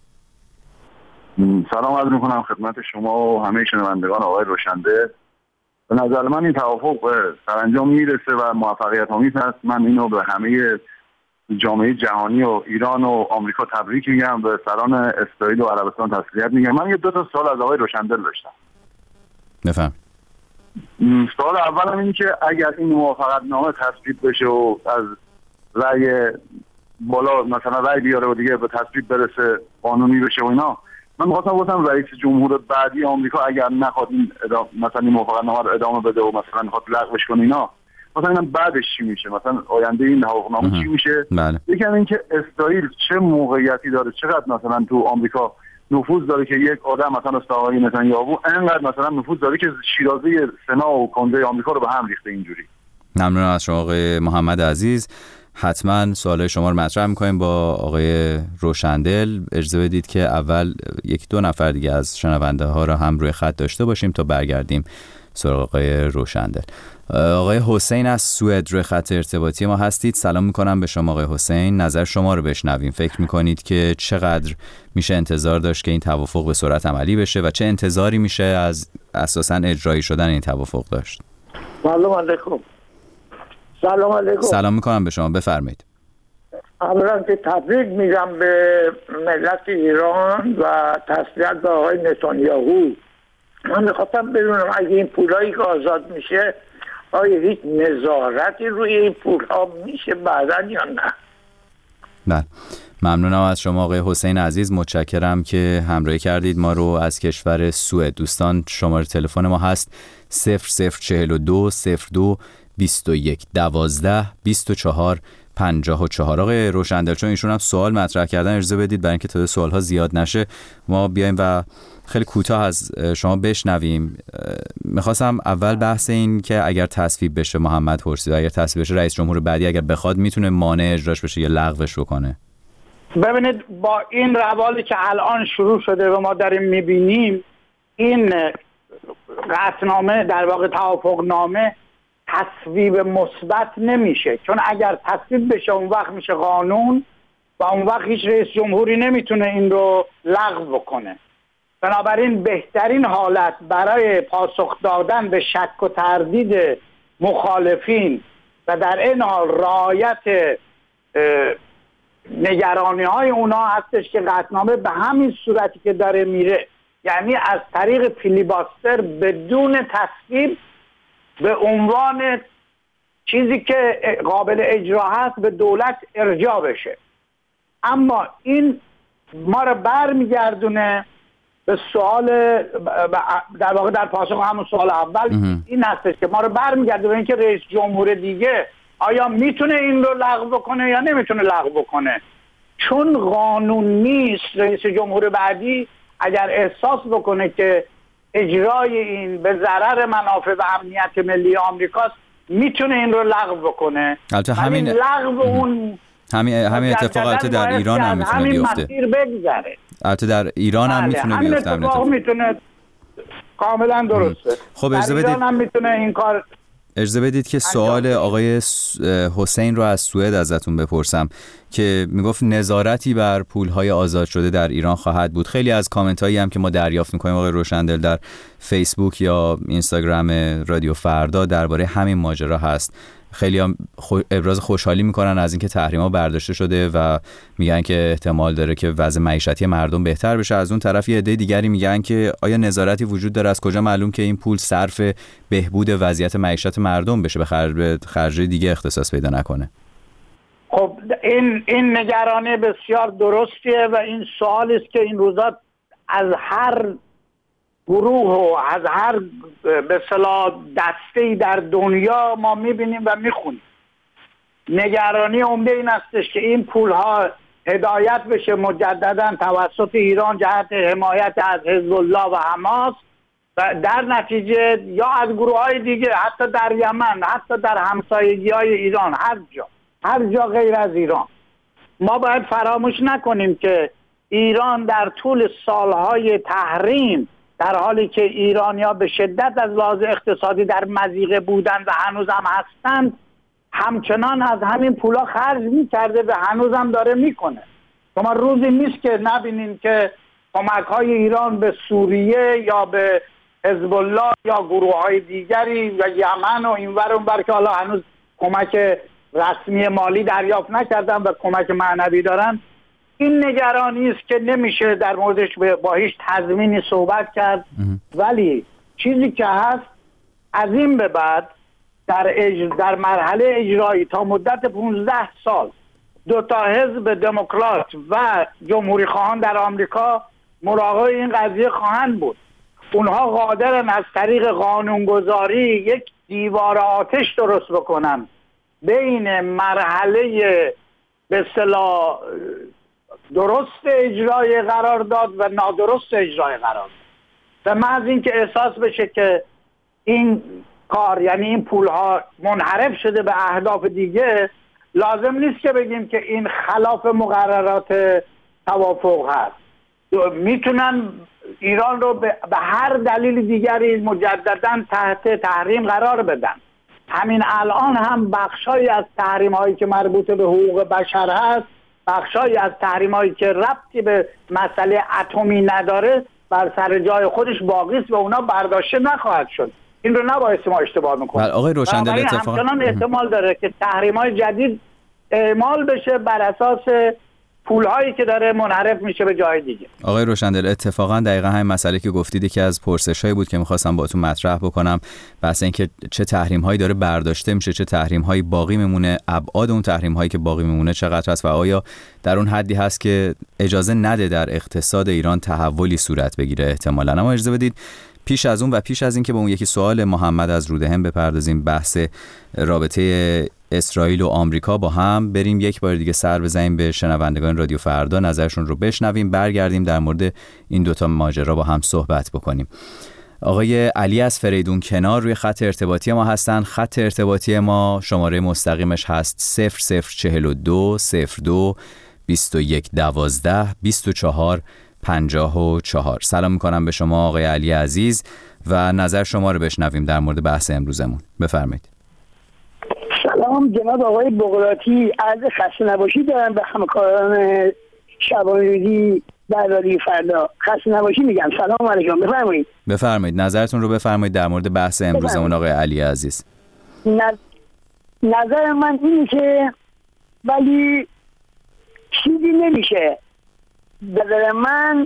سلام عرض میکنم خدمت شما و همه شنوندگان آقای روشنده. به نظر من این توافق به سرانجام میرسه و موفقیت آمیز است. من اینو به همه جامعه جهانی و ایران و آمریکا تبریک میگم، به سران اسرائیل و عربستان تسلیت میگم. من یه دو تا سوال از آقای روشنده داشتم. بفهم. سوال اولم این که اگر این موافقت نامه تصویب بشه و از رأی بالا مثلا رأی بیاره و دیگه به تصویب برسه، قانونی بشه و اینا، من می‌خواستم گفتم رئیس جمهور بعدی آمریکا اگر نخواد این ادام... مثلا این موافقت نامه رو ادامه بده و مثلا می‌خواد لغوش کنه اینا، مثلا اینم بعدش چی میشه؟ مثلا آینده این توافقنامه چی میشه؟ بله. یکم این که اسرائیل چه موقعیتی داره، چقدر مثلا تو آمریکا نفوذ داره که یک آدم مثلا مثل آقای نتانیاهو انقدر مثلا نفوذ داره که شیرازه سنا و کنگره آمریکا رو به هم ریخته اینجوری. ممنون از شما آقای محمد عزیز. حتما سوالای شما رو مطرح می‌کنیم با آقای روشندل. اجازه بدید که اول یک دو نفر دیگه از شنونده ها رو هم روی خط داشته باشیم تا برگردیم سراغ آقای روشندل. آقای حسین از سوئد روی خط ارتباطی ما هستید. سلام میکنم به شما آقای حسین. نظر شما رو بشنویم. فکر میکنید که چقدر میشه انتظار داشت که این توافق به سرعت عملی بشه و چه انتظاری میشه از اساساً اجرایی شدن این توافق داشت؟ سلام علیکم. سلام علیکم. سلام میکنم به شما، بفرمایید. اولا که تبریک میگم به ملت ایران و تسلیت به آقای نتانیاهو. من میخواستم بدونم اگه این پولایی که آزاد میشه آیا هیچ نظارتی روی این پولها میشه بعداً یا نه؟ بله. ممنونم از شما آقای حسین عزیز. متشکرم که همراهی کردید ما رو از کشور سوئد. دوستان شماره تلفن ما هست صفر صفر چهل و دو صفر دو بیست و یک دوازده بیست و چهار پنجاه و چهار. آقای روشندل، چون ایشون هم سوال مطرح کردن، اجازه بدید برای اینکه تا سوال‌ها زیاد نشه ما بیایم و خیلی کوتاه از شما بشنویم. میخواستم اول بحث این که اگر تصویب بشه، محمد پرسید اگر تصویب بشه رئیس جمهور بعدی اگر بخواد میتونه مانع اجراش بشه یا لغوش بکنه. ببینید با این روالی که الان شروع شده و ما داریم میبینیم، این قطعنامه در واقع توافق نامه تصویب مثبت نمیشه، چون اگر تصویب بشه اون وقت میشه قانون و اون وقت هیچ رئیس جمهوری نمیتونه این رو لغو بکنه. بنابراین بهترین حالت برای پاسخ دادن به شک و تردید مخالفین و در این حال رعایت نگرانی های اونا هستش که قطعنامه به همین صورتی که داره میره، یعنی از طریق فیلیباستر بدون تصویب به عنوان چیزی که قابل اجرا هست به دولت ارجاع بشه. اما این ما رو برمیگردونه به سوال، در واقع در پاسخ همون سوال اول این هستش که ما رو برمیگردونه اینکه رئیس جمهور دیگه آیا میتونه این رو لغو بکنه یا نمیتونه لغو بکنه. چون قانون نیست، رئیس جمهور بعدی اگر احساس بکنه که اجرای این به ضرر منافع و امنیت ملی آمریکاست میتونه این رو لغو بکنه. البته همین لغو اون همین همین اتفاق البته در ایران هم میتونه بیفته. البته در ایران هم میتونه بیفته. همین اتفاق میتونه کاملا درسته. خب اجازه بدید ایران هم میتونه این کار. اجازه بدید که سوال آقای حسین رو از سوئد ازتون بپرسم که میگفت نظارتی بر پول‌های آزاد شده در ایران خواهد بود. خیلی از کامنت‌هایی هم که ما دریافت می‌کنیم آقای روشندل در فیسبوک یا اینستاگرام رادیو فردا درباره همین ماجرا هست. خیلی هم خو... ابراز خوشحالی میکنن از اینکه تحریم‌ها برداشته شده و میگن که احتمال داره که وضع معیشتی مردم بهتر بشه. از اون طرف یه عده دیگری میگن که آیا نظارتی وجود داره؟ از کجا معلوم که این پول صرف بهبود وضعیت معیشت مردم بشه، به خرج خرج دیگه اختصاص پیدا نکنه؟ خب این این نگرانی بسیار درستیه و این سوالی است که این روزا از هر گروه و از هر به اصطلاح دسته‌ای در دنیا ما میبینیم و میخونیم. نگرانی عمده این استش که این پولها هدایت بشه مجددا توسط ایران جهت حمایت از حزب الله و حماس و در نتیجه یا از گروه‌های دیگه، حتی در یمن، حتی در همسایگی‌های ایران، هر جا هر جا غیر از ایران. ما باید فراموش نکنیم که ایران در طول سالهای تحریم، در حالی که ایرانی‌ها به شدت از لحاظ اقتصادی در مضیقه بودن و هنوز هم هستند، همچنان از همین پولا خرج می‌کرده و هنوز هم داره میکنه. شما روزی نیست که نبینین که کمک‌های ایران به سوریه یا به حزب الله یا گروه‌های دیگری و یمن و اینور اونور که حالا هنوز کمک رسمی مالی دریافت نکردن و کمک معنوی دارن. این نگرانی است که نمیشه در موردش با هیچ تضمینی صحبت کرد. ولی چیزی که هست از این به بعد در اجر... در مرحله اجرایی تا مدت پانزده سال دو تا حزب دموکرات و جمهوری خواهان در آمریکا مراقب این قضیه خواهند بود. اونها قادرن از طریق قانونگذاری یک دیوار آتش درست بکنن بین مرحله به اصطلاح درست اجرای قرارداد و نادرست اجرای قرارداد. و محض این که احساس بشه که این کار، یعنی این پولها منحرف شده به اهداف دیگه، لازم نیست که بگیم که این خلاف مقررات توافق هست. میتونن ایران رو به هر دلیل دیگری مجددا تحت تحریم قرار بدن. همین الان هم بخشایی از تحریم هایی که مربوط به حقوق بشر هست، بخشایی از تحریم هایی که ربطی به مسئله اتمی نداره بر سر جای خودش باقی است و اونا برداشته نخواهد شد. این رو نباید ما اشتباه میکنیم. آقای روشندل اتفاقا همچنان احتمال داره که تحریم های جدید اعمال بشه بر اساس پولهایی که داره منحرف میشه به جای دیگه. آقای روشندل اتفاقا دقیقاً همین مسئله که گفتید که از پرسش‌هایی بود که می‌خواستم باهاتون مطرح بکنم، بحث این که چه تحریم‌هایی داره برداشته میشه، چه تحریم‌هایی باقی میمونه، ابعاد اون تحریم‌هایی که باقی میمونه چقدر هست و آیا در اون حدی هست که اجازه نده در اقتصاد ایران تحولی صورت بگیره احتمالاً. اما اجازه بدید پیش از اون و پیش از این که به اون یکی سوال محمد از رودهم بپردازیم، بحث رابطه اسرائیل و آمریکا با هم بریم یک بار دیگه سر بزنیم به شنوندگان رادیو فردا، نظرشون رو بشنویم، برگردیم در مورد این دوتا ماجرا با هم صحبت بکنیم. آقای علی از فریدون کنار روی خط ارتباطی ما هستن. خط ارتباطی ما شماره مستقیمش هست صفر صفر چهل و دو صفر دو بیست و یک دوازده بیست و چهار پنجاه و چهار. سلام میکنم به شما آقای علی عزیز و نظر شما رو بشنویم در مورد بحث امروزمون. بفرمایید. سلام جناب آقای بغراتی، عرض خسته نباشید دارم به همکاران شبانه‌روزی در رادیو فردا. خسته نباشید میگم. سلام علیکم. بفرمایید. بفرمایید نظرتون رو بفرمایید در مورد بحث امروزمون آقای علی عزیز. نظ... نظر من اینه که ولی چیزی نمیشه. نظر من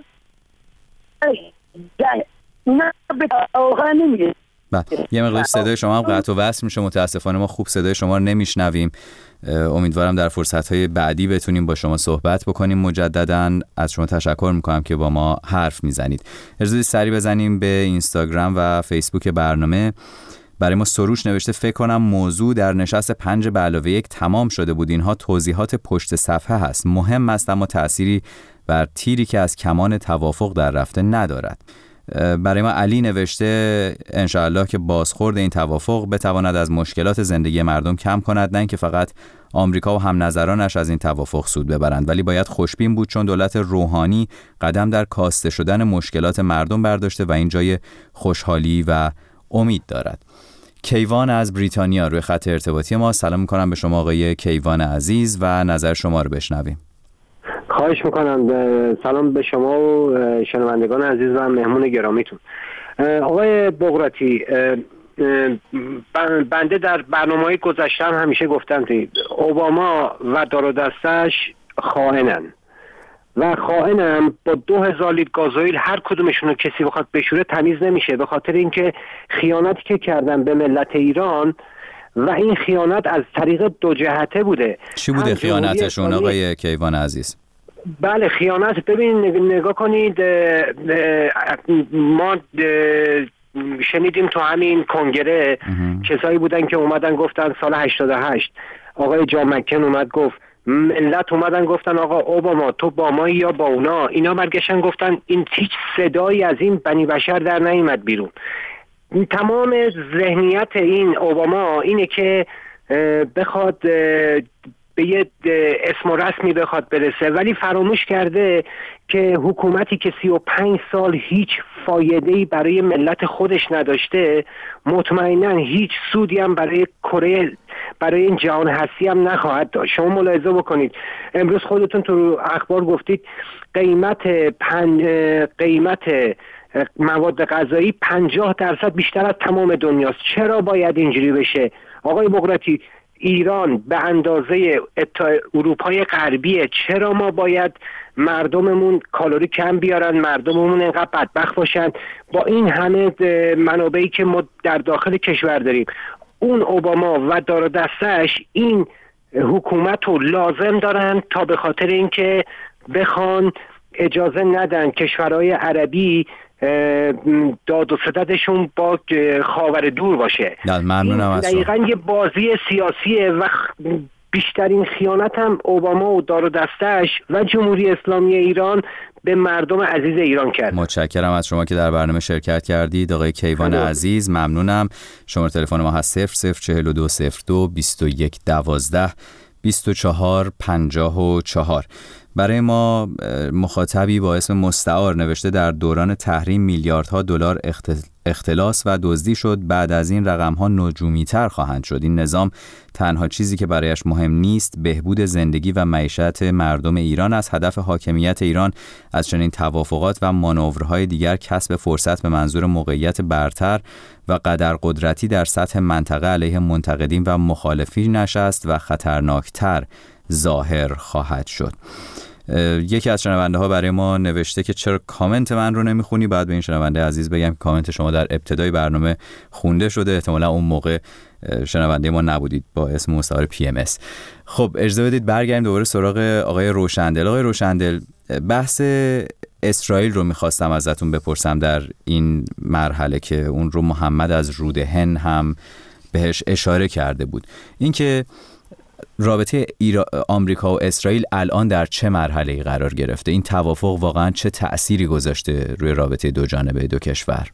نه به آخر نمیده. یه مقدار صدای شما هم قطع و وصل میشه، متاسفانه ما خوب صدای شما رو نمیشنویم. امیدوارم در فرصت‌های بعدی بتونیم با شما صحبت بکنیم. مجدداً از شما تشکر میکنم که با ما حرف میزنید. اجازه سری بزنیم به اینستاگرام و فیسبوک برنامه. برای ما سروش نوشته فکر کنم موضوع در نشست پنج به علاوه یک تمام شده بود. اینها توضیحات پشت صفحه هست، مهم است اما تأثیری بر تیری که از کمان توافق در رفته ندارد. برای ما علی نوشته انشاءالله که بازخورد این توافق بتواند از مشکلات زندگی مردم کم کند، نه اینکه فقط آمریکا و هم نظرانش از این توافق سود ببرند، ولی باید خوشبین بود چون دولت روحانی قدم در کاسته شدن مشکلات مردم برداشته و این جای خوشحالی و امید دارد. کیوان از بریتانیا روی خط ارتباطی ما. سلام میکنم به شما آقای کیوان عزیز و نظر شما رو بشنویم. خواهش میکنم. سلام به شما و شنوندگان عزیز و مهمون گرامیتون. آقای بغراتی، بنده در برنامه‌های گذشته همیشه گفتم که اوباما و دار و دستش خائنن و خائنم با دو هزار لیتر گازوئیل هر کدومشون رو کسی بخواد بشوره تمیز نمیشه، به خاطر اینکه خیانتی که کردن به ملت ایران و این خیانت از طریق دو جهته بوده. چی بوده خیانتشون آقای کیوان عزیز؟ بله خیانت، ببین نگاه کنید، ما شنیدیم تو همین کنگره کسایی بودن که اومدن گفتن سال هشتاد و هشت آقای جان مکن اومد گفت، ملت اومدن گفتن آقا اوباما تو با ما یا با اونا، اینا برگشتن گفتن این هیچ صدایی از این بنی بشر در نیامد بیرون. تمام ذهنیت این اوباما اینه که بخواد به یه اسم و رسمی بخواد برسه، ولی فراموش کرده که حکومتی که سی و پنج سال هیچ فایده‌ای برای ملت خودش نداشته مطمئنا هیچ سودی هم برای کره، برای این جهان هستی هم نخواهد داشت. شما ملاحظه بکنید امروز خودتون تو اخبار گفتید قیمت پن... قیمت مواد غذایی پنجاه درصد بیشتر از تمام دنیاست. چرا باید اینجوری بشه؟ آقای بغراتی، ایران به اندازه اروپای غربیه، چرا ما باید مردممون کالری کم بیارن، مردممون اینقدر بدبخت باشن با این همه منابعی که ما در داخل کشور داریم؟ اون اوباما و دار و دستش این حکومت رو لازم دارن تا به خاطر اینکه بخوان اجازه ندن کشورهای عربی داد و ستدشون با خاور دور باشه. ممنونم از شما. دقیقاً یه بازی سیاسیه و بیشترین خیانت هم اوباما و دار و دستش و جمهوری اسلامی ایران به مردم عزیز ایران کرد. متشکرم از شما که در برنامه شرکت کردید آقای کیوان عزیز. ممنونم. شماره تلفن ما هست صفر صفر چهل و دو صفر دو بیست و یک دوازده بیست و چهار پنجاه و چهار. برای ما مخاطبی با اسم مستعار نوشته در دوران تحریم میلیاردها دلار اختلاس و دزدی شد، بعد از این رقم‌ها نجومی‌تر خواهند شد. این نظام تنها چیزی که برایش مهم نیست بهبود زندگی و معیشت مردم ایران است. هدف حاکمیت ایران از چنین توافقات و مانورهای دیگر کسب فرصت به منظور موقعیت برتر و قدر قدرتی در سطح منطقه علیه منتقدین و مخالفین نشست و خطرناکتر ظاهر خواهد شد. یکی از شنونده ها برای ما نوشته که چرا کامنت من رو نمیخونی؟ بعد به این شنونده عزیز بگم که کامنت شما در ابتدای برنامه خونده شده، احتمالا اون موقع شنونده ما نبودید با اسم مستعار پی ام اس. خب اجازه بدید برگردیم دوباره سراغ آقای روشندل. آقای روشندل، بحث اسرائیل رو میخواستم ازتون بپرسم در این مرحله که اون رو محمد از رودهن هم بهش اشاره کرده بود، اینکه رابطه ایرا... آمریکا و اسرائیل الان در چه مرحله‌ای قرار گرفته؟ این توافق واقعا چه تأثیری گذاشته روی رابطه دو جانبه دو کشور؟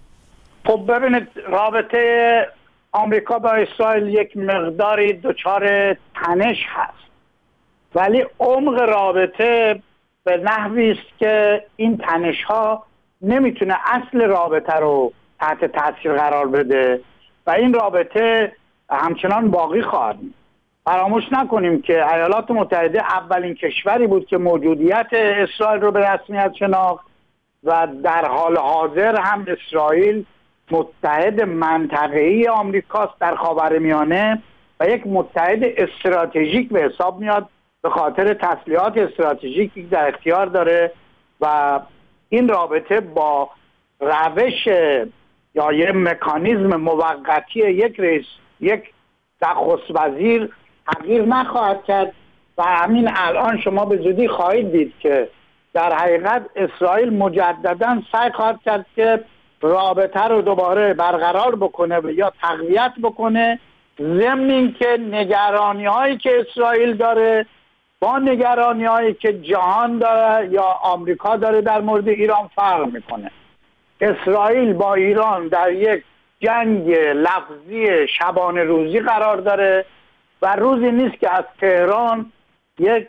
خب ببینید، رابطه آمریکا با اسرائیل یک مقداری دچار تنش هست، ولی عمق رابطه به نحوی است که این تنش ها نمیتونه اصل رابطه رو تحت تاثیر قرار بده و این رابطه همچنان باقی خواهد. فراموش نکنیم که ایالات متحده اولین کشوری بود که موجودیت اسرائیل رو به رسمیت شناخت و در حال حاضر هم اسرائیل متحد منطقه‌ای آمریکاست در خاورمیانه و یک متحد استراتژیک به حساب میاد به خاطر تسلیحات استراتژیکی که در اختیار داره و این رابطه با روش یا یک مکانیزم موقتی یک رئیس یک نخست وزیر تغییر نخواهد کرد و همین الان شما به زودی خواهید دید که در حقیقت اسرائیل مجددا سعی خواهد کرد که رابطه رو دوباره برقرار بکنه و یا تقویت بکنه، ضمن اینکه نگرانی هایی که اسرائیل داره با نگرانی هایی که جهان داره یا آمریکا داره در مورد ایران فرق میکنه. اسرائیل با ایران در یک جنگ لفظی شبانه روزی قرار داره و روزی نیست که از تهران یک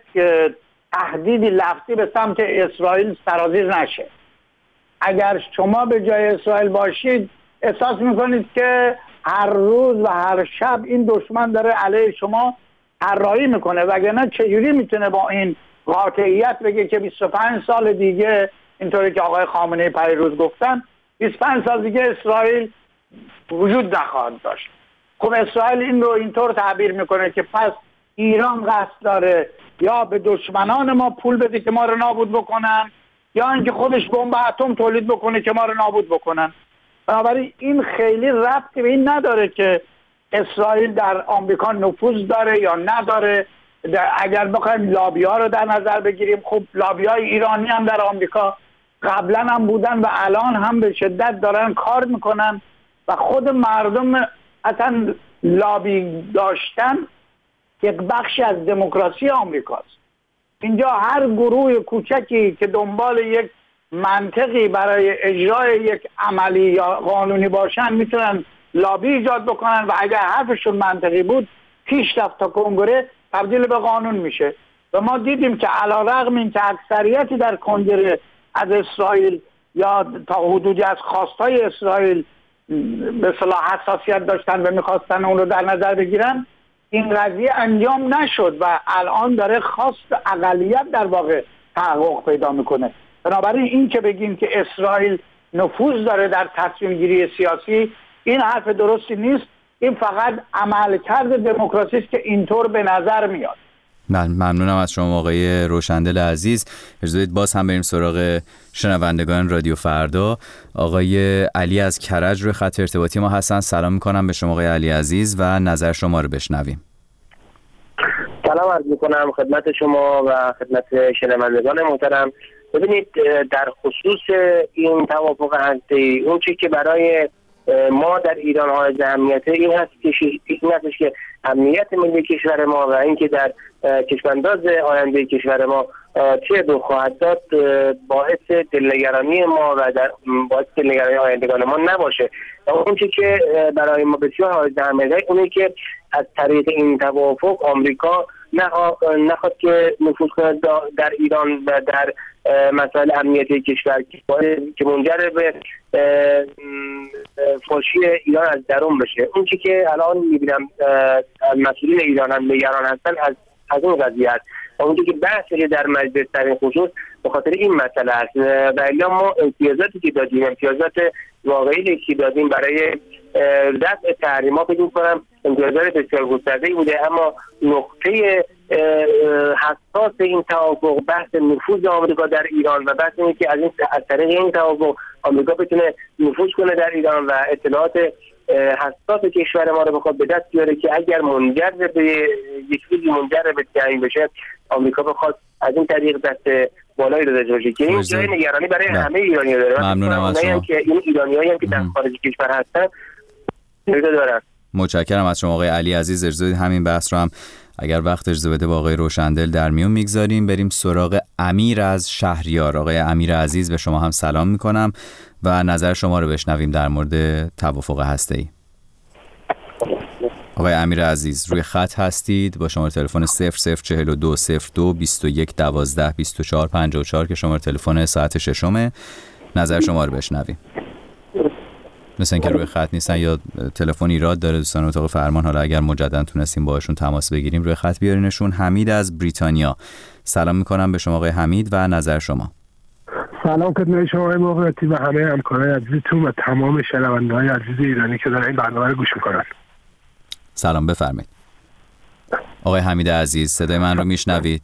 تهدیدی لفظی به سمت اسرائیل سرازیر نشه. اگر شما به جای اسرائیل باشید احساس میکنید که هر روز و هر شب این دشمن داره علیه شما طراحی میکنه، وگرنه چجوری میتونه با این قاطعیت بگه که بیست و پنج سال دیگه، اینطوری که آقای خامنه‌ای پریروز گفتن، بیست و پنج سال دیگه اسرائیل وجود نخواهد داشت. خب اسرائیل این رو اینطور تعبیر میکنه که پس ایران قصد داره یا به دشمنان ما پول بده که ما رو نابود بکنن یا اینکه خودش بمب اتم تولید بکنه که ما رو نابود بکنن. بنابراین این خیلی ربطی به این نداره که اسرائیل در آمریکا نفوذ داره یا نداره. اگر بخوایم لابی‌ها رو در نظر بگیریم، خب لابی‌های ایرانی هم در آمریکا قبلا هم بودن و الان هم به شدت دارن کار میکنن و خود مردم اصلا لابی داشتن یک بخشی از دموکراسی آمریکاست. اینجا هر گروه کوچکی که دنبال یک منطقی برای اجرای یک عملی یا قانونی باشن میتونن لابی ایجاد بکنن و اگر حرفشون منطقی بود پیش رفت تا کنگره تبدیل به قانون میشه. و ما دیدیم که علیرغم این که اکثریتی در کنگره از اسرائیل یا تا حدودی از خواستای اسرائیل به اصطلاح حساسیت داشتن و میخواستن اون رو در نظر بگیرن، این قضیه انجام نشد و الان داره خواست اقلیت در واقع تحقق پیدا میکنه. بنابراین این که بگیم که اسرائیل نفوذ داره در تصمیم گیری سیاسی، این حرف درستی نیست. این فقط عملکرد دموکراسی است که اینطور به نظر میاد. من ممنونم از شما آقای روشندل عزیز. اجازه بدید باز هم بریم سراغ شنوندگان رادیو فردا. آقای علی از کرج روی خط ارتباطی ما هستن. سلام میکنم به شما آقای علی عزیز و نظر شما رو بشنویم. سلام عرض میکنم خدمت شما و خدمت شنوندگان محترم. ببینید، در خصوص این توافق هسته‌ای اون چیزی که برای ما در ایران حائز اهمیته این هست که این هستش که امنیت ملی کشور ما و اینکه در کشمانداز آینده کشور ما چه رخ خواهد داد باعث دلنگرانی ما و در باعث دلنگرانی آیندگان ما نباشه. اون چیزی که برای ما بسیار حائز اهمیته اونه که از طریق این توافق آمریکا نخواد که نفوذ کنه در ایران و در مسائل امنیتی کشور که منجر به فاشی ایران از درون بشه. اون چیزی که الان میبینم مسئولین ایران هم نگران هستن از از اون قضیه است. اونجا که بحثی در مجلس در این خصوص به خاطر این مسئله است و الا ما امتیازاتی که دادیم، امتیازات واقعی که دادیم برای دفع تحریم‌ها فکر می‌کنم امتیازات بسیار گسترده‌ای بوده، اما نقطه حساس این توافق بحث نفوذ آمریکا در ایران و بحث اینه که از این از طریق این توافق آمریکا بتونه نفوذ کنه در ایران و اطلاعات حساس کشور ما رو بخواد به دست بیاره که اگر منجر به یک چیزی منجر به جنگ بشه آمریکا بخواد از این طریق دست بالایی رو داشته باشه که این جای نگرانی برای نه. همه ایرانی‌ها داره. ممنونم از شما. که این ایرانیایی هم که در خارج کشور هستن دارن. متشکرم از شما آقای علی عزیز. اجازه همین بحث رو هم اگر وقت اجازه بده با آقای روشندل در میون میگذاریم، بریم سراغ امیر از شهریار. آقای امیر عزیز، به شما هم سلام میکنم و نظر شما رو بشنویم در مورد توافق هسته‌ای. آقای امیر عزیز روی خط هستید با شماره تلفن صفر صفر چهل و دو صفر دو بیست و یک دوازده بیست و چهار پنجاه و چهار که شماره تلفن ساعت ششمه. نظر شما رو بشنویم. مثل اینکه روی خط نیستن یا تلفن ایراد داره دوستان اتاق فرمان. حالا اگر مجددا تونستیم باهاشون تماس بگیریم روی خط بیارینشون. حمید از بریتانیا، سلام میکنم به شما آقای حمید و نظر شما. سلام خدمت شما آقای مقدسی و همه همکارای عزیزتون و تمام شنونده‌های عزیز ایرانی که دارن این برنامه رو گوش میکنن. سلام، بفرمایید. آقای حمید عزیز صدای من رو میشنوید؟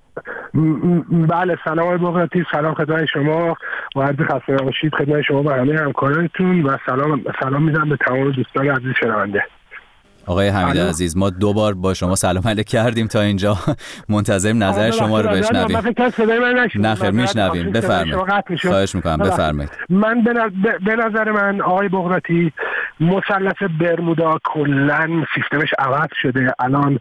بله، سلام آقای مقدسی، سلام خدمت شما و عرض خسته نباشید خدمت شما و همه همکارانتون و سلام سلام میدم به تمام دوستان عزیز شنونده. آقای حمید عزیز، ما دو بار با شما سلام علیک کردیم تا اینجا، منتظریم نظر شما رو بشنویم. نه خیر، میشنویم، بفرمایید. خواهش میکنم، بفرمایید. من به نظر من آقای بغراتی مثلث برمودا کلا سیستمش عوض شده. الان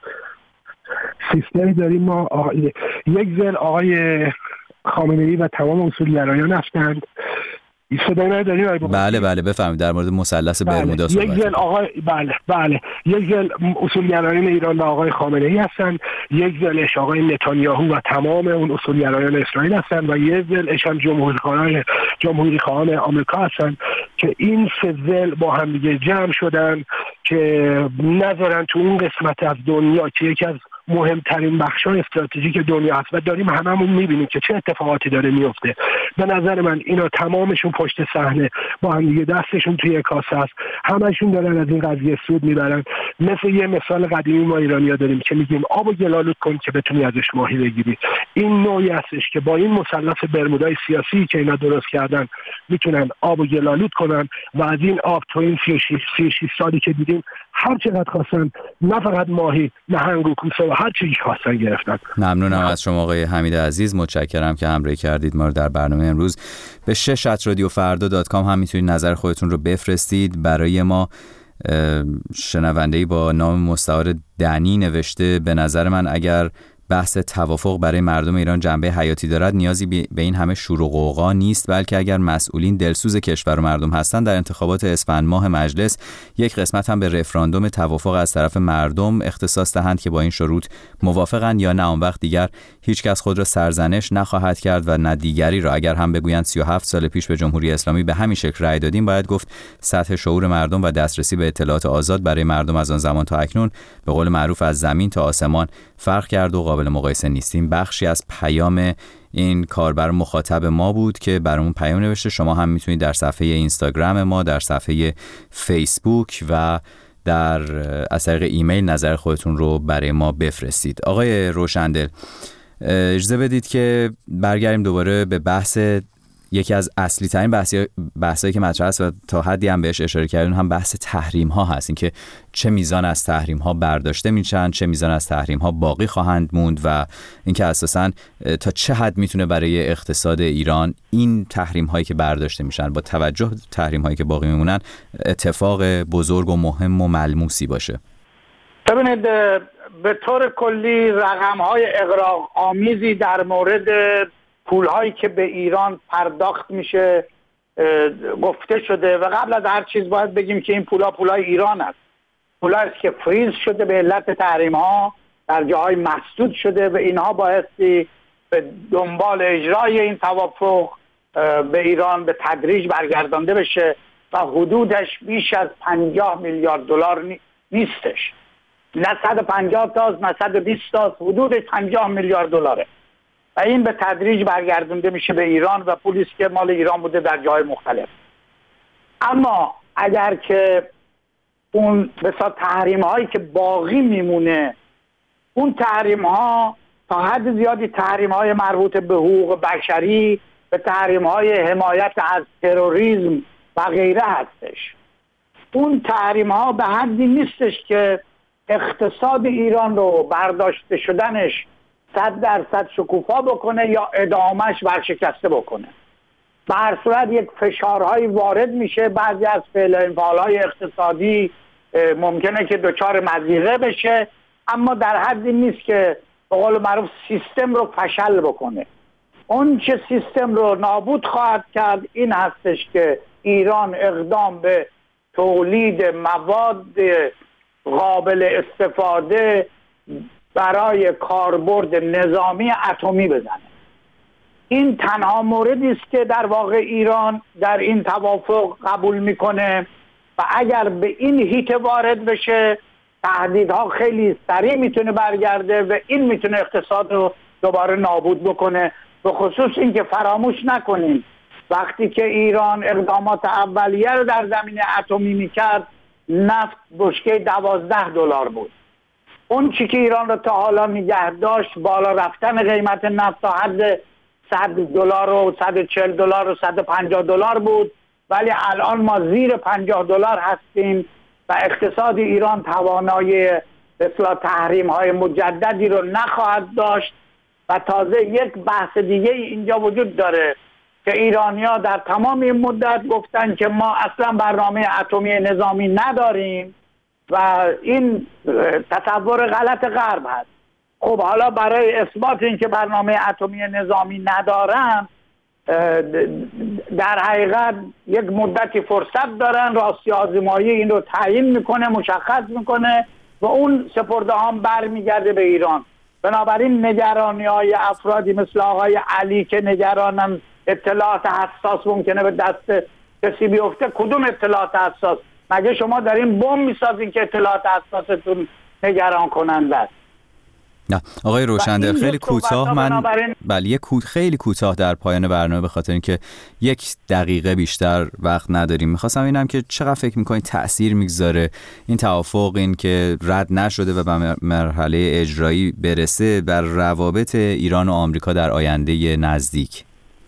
سیستمی داریم ما آقای... یک ذل آقای خامنه‌ای و تمام اصولگرایان هستند. صدای من داریم آقای بغراتی؟ بله بله بفرمایید. در مورد مثلث بله. برمودا صحبت. یک ذل آقای بله بله یک ذل اصولگرایان ایران و آقای خامنه‌ای هستند، یک ذلش آقای نتانیاهو و تمام اون اصولگرایان اسرائیل هستند و یک ذلش هم جمهوری‌خواهان جمهوری‌خواهان آمریکا هستند که این سه ذل با هم دیگه جمع شدن که نذارن تو اون قسمت از دنیا که یکی از مهمترین بخش‌های استراتژیک دنیا هست و داریم هممون می‌بینیم که چه اتفاقاتی داره میفته. به نظر من اینا تمامشون پشت صحنه با هم دیگه دستشون توی کاسه است، همشون دارن از این قضیه سود میبرن. مثل یه مثال قدیمی ما ایرانی‌ها داریم که میگیم آب و گلالود کن که بتونی ازش ماهی بگیری. این نوعی هستش که با این مثلث برمودای سیاسی که اینا درست کردن میتونن آب و گلالود کنن و از این آب تو این سی و شش سالی که دیدیم هر چقدر خواستن، نه فقط ماهی، نهنگ و کوسه و هر چیزی خواستن گرفتن. ممنونم از شما آقای حمید عزیز، متشکرم که همراهی کردید ما رو در برنامه امروز. به شش ات رادیو فردا دات کام هم میتونید نظر خودتون رو بفرستید. برای ما شنونده‌ای با نام مستعار دنی نوشته به نظر من اگر بحث توافق برای مردم ایران جنبه حیاتی دارد نیازی به این همه شور و غوغا نیست، بلکه اگر مسئولین دلسوز کشور و مردم هستند در انتخابات اسفند ماه مجلس یک قسمت هم به رفراندوم توافق از طرف مردم اختصاص دهند که با این شروط موافقند یا نه، آن وقت دیگر هیچ کس خود را سرزنش نخواهد کرد و نه دیگری را. اگر هم بگویند سی و هفت سال پیش به جمهوری اسلامی به همین شکل رأی دادیم، باید گفت سطح شعور مردم و دسترسی به اطلاعات آزاد برای مردم از آن زمان تا اکنون به قول معروف از زمین تا آسمان فرق کرد و قابل مقایسه نیستیم. بخشی از پیام این کاربر مخاطب ما بود که برامون پیام نوشته. شما هم میتونید در صفحه اینستاگرام ما، در صفحه فیسبوک و در از طریق ایمیل نظر خودتون رو برای ما بفرستید. آقای روشندل، اجازه بدید که برگردیم دوباره به بحث یکی از اصلی ترین بحثی بحثایی که مطرح است و تا حدی هم بهش اشاره کردن، هم بحث تحریم ها هست. این که چه میزان از تحریم ها برداشته میشن، چه میزان از تحریم ها باقی خواهند موند و اینکه اساساً تا چه حد میتونه برای اقتصاد ایران این تحریم هایی که برداشته میشن با توجه به تحریم هایی که باقی میمونن اتفاق بزرگ و مهم و ملموسی باشه. ببینید، به طور کلی رقم های اغراق آمیزی در مورد پول هایی که به ایران پرداخت میشه گفته شده و قبل از هر چیز باید بگیم که این پولا پولای ایران است. پولا است که فریز شده به علت تحریم ها، در جاهای مسدود شده و اینها بایستی به دنبال اجرای این توافق به ایران به تدریج برگردانده بشه و حدودش بیش از پنجاه میلیارد دلار نیستش، نه صد و پنجاه تاست نه صد و بیست تاست، حدود پنجاه میلیارد دلاره و این به تدریج برگردونده میشه به ایران و پولیس که مال ایران بوده در جای مختلف. اما اگر که اون بسا تحریم هایی که باقی میمونه، اون تحریم ها تا حد زیادی تحریم های مربوط به حقوق بشری، به تحریم های حمایت از تروریسم و غیره هستش. اون تحریم ها به حدی نیستش که اقتصاد ایران رو برداشته شدنش صد درصد شکوفا بکنه یا ادامهش ورشکسته بکنه. به هر صورت یک فشارهایی وارد میشه، بعضی از فعل انفعالهای اقتصادی ممکنه که دچار مضیقه بشه اما در حدی نیست که به قول معروف سیستم رو فشل بکنه. اون چه سیستم رو نابود خواهد کرد این هستش که ایران اقدام به تولید مواد قابل استفاده برای کاربرد نظامی اتمی بزنه. این تنها موردی است که در واقع ایران در این توافق قبول میکنه و اگر به این هیت وارد بشه تهدیدها خیلی سریع میتونه برگرده و این میتونه اقتصاد رو دوباره نابود بکنه. به خصوص این که فراموش نکنیم وقتی که ایران اقدامات اولیه رو در زمینه اتمی میکرد نفت بشکه دوازده دلار بود. اون چی که ایران رو تا حالا نگه داشت بالا رفتن قیمت نفت تا حد صد دلار و صد و چهل دلار و صد و پنجاه دلار بود، ولی الان ما زیر پنجاه دلار هستیم و اقتصاد ایران توانایی اصلاح تحریم های مجددی رو نخواهد داشت. و تازه یک بحث دیگه اینجا وجود داره که ایرانی‌ها در تمام این مدت گفتن که ما اصلا برنامه اتمی نظامی نداریم و این تصور غلط غرب هست. خب حالا برای اثبات اینکه برنامه اتمی نظامی ندارن در حقیقت یک مدتی فرصت دارن، راستی آزمایی این رو تعیین میکنه، مشخص میکنه و اون سپرده‌هام برمیگرده به ایران. بنابراین نگرانی های افرادی مثل آقای علی که نگرانن اطلاعات حساس ممکنه به دست کسی بیفته، کدوم اطلاعات حساس؟ مگه شما دارین بمب میسازین که اطلاعات حساستون نگران کننده است؟ نه آقای روشنده خیلی کوتاه من بله یک خیلی کوتاه در پایان برنامه به خاطر اینکه یک دقیقه بیشتر وقت نداریم میخواستم اینم که چقدر فکر میکنید تأثیر میگذاره این توافق این که رد نشده و به مرحله اجرایی برسه بر روابط ایران و آمریکا در آینده نزدیک؟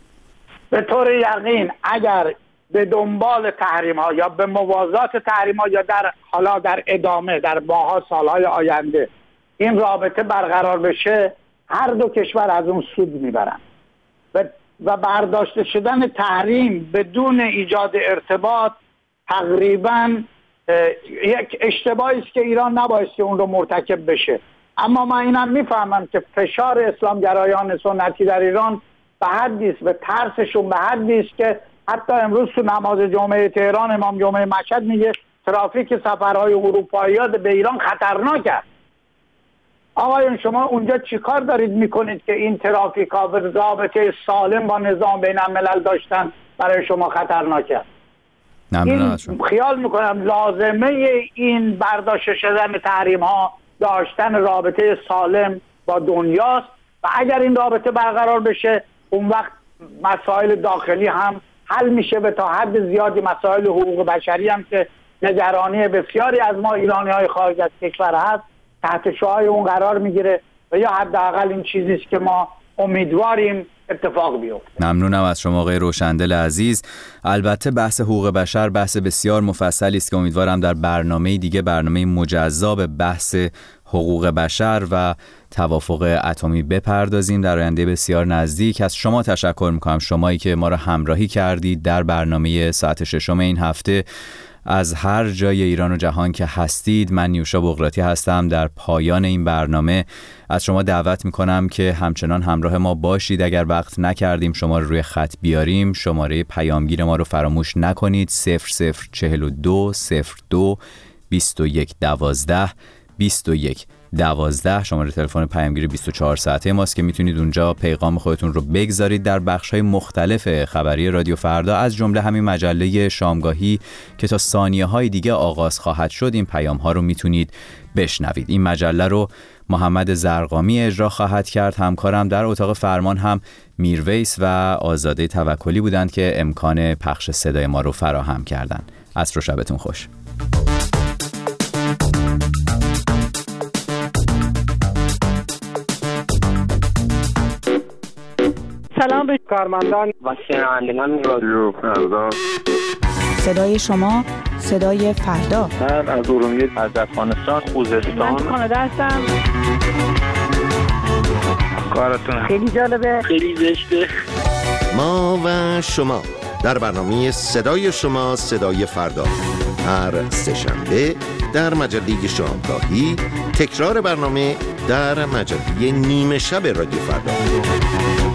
به طور یقین اگر به دنبال تحریم ها یا به موازات تحریم ها یا در حالا در ادامه در ماها سالهای آینده این رابطه برقرار بشه هر دو کشور از اون سود میبرن و, و برداشته شدن تحریم بدون ایجاد ارتباط تقریبا یک اشتباهی است که ایران نبایستی اون رو مرتکب بشه. اما من اینم میفهمم که فشار اسلامگرایان سنتی در ایران به حدی است و ترسشون به حدی است که حتی امروز تو نماز جمعه تهران امام جمعه مشهد میگه ترافیک سفرهای اروپایی‌ها به ایران خطرناک است. آقایون شما اونجا چی کار دارید میکنید که این ترافیک ها و رابطه سالم با نظام بین الملل داشتن برای شما خطرناک است؟ این خیال میکنم لازمه این برداشت شدن تحریم ها داشتن رابطه سالم با دنیاست و اگر این رابطه برقرار بشه اون وقت مسائل داخلی هم حل میشه و تا حد زیادی مسائل حقوق بشری هم که نگرانی بسیاری از ما ایرانی های خارج از کشور هست تحت شعاع اون قرار میگیره و یا حداقل این چیزی است که ما امیدواریم اتفاق بیفته. ممنونم از شما آقای روشندل عزیز. البته بحث حقوق بشر بحث بسیار مفصلی است که امیدوارم در برنامه دیگه، برنامه مجزا به بحث حقوق بشر و توافق اتمی بپردازیم در آینده بسیار نزدیک. از شما تشکر میکنم، شمایی که ما را همراهی کردید در برنامه ساعت ششم این هفته. از هر جای ایران و جهان که هستید، من نیوشا بغراتی هستم. در پایان این برنامه از شما دعوت میکنم که همچنان همراه ما باشید. اگر وقت نکردیم شما رو روی خط بیاریم، شماره پیامگیر ما رو فراموش نکنید: صفر صفر چهل و دو صفر دو بیست و یک دوازده بیست و یک دوازده شماره تلفن پیامگیر بیست و چهار ساعته ماست که میتونید اونجا پیغام خودتون رو بگذارید. در بخش‌های مختلف خبری رادیو فردا از جمله همین مجله شامگاهی که تا ثانیه‌های دیگه آغاز خواهد شد این پیام‌ها رو میتونید بشنوید. این مجله رو محمد زرقامی اجرا خواهد کرد. همکارم در اتاق فرمان هم میرویس و آزاده توکلی بودند که امکان پخش صدای ما رو فراهم کردند. عصر و شبتون خوش. سلام به کارمندان و شنوندگان رادیو فردا. صدای شما، صدای فردا. من از ارومیه، از افغانستان، خوزستان. من کانادا هستم. کارتون خیلی جالبه، خیلی زشته. ما و شما، در برنامه صدای شما صدای فردا هر سه‌شنبه در مجله شامگاهی، تکرار برنامه در مجله نیمه شب رادیو فردا.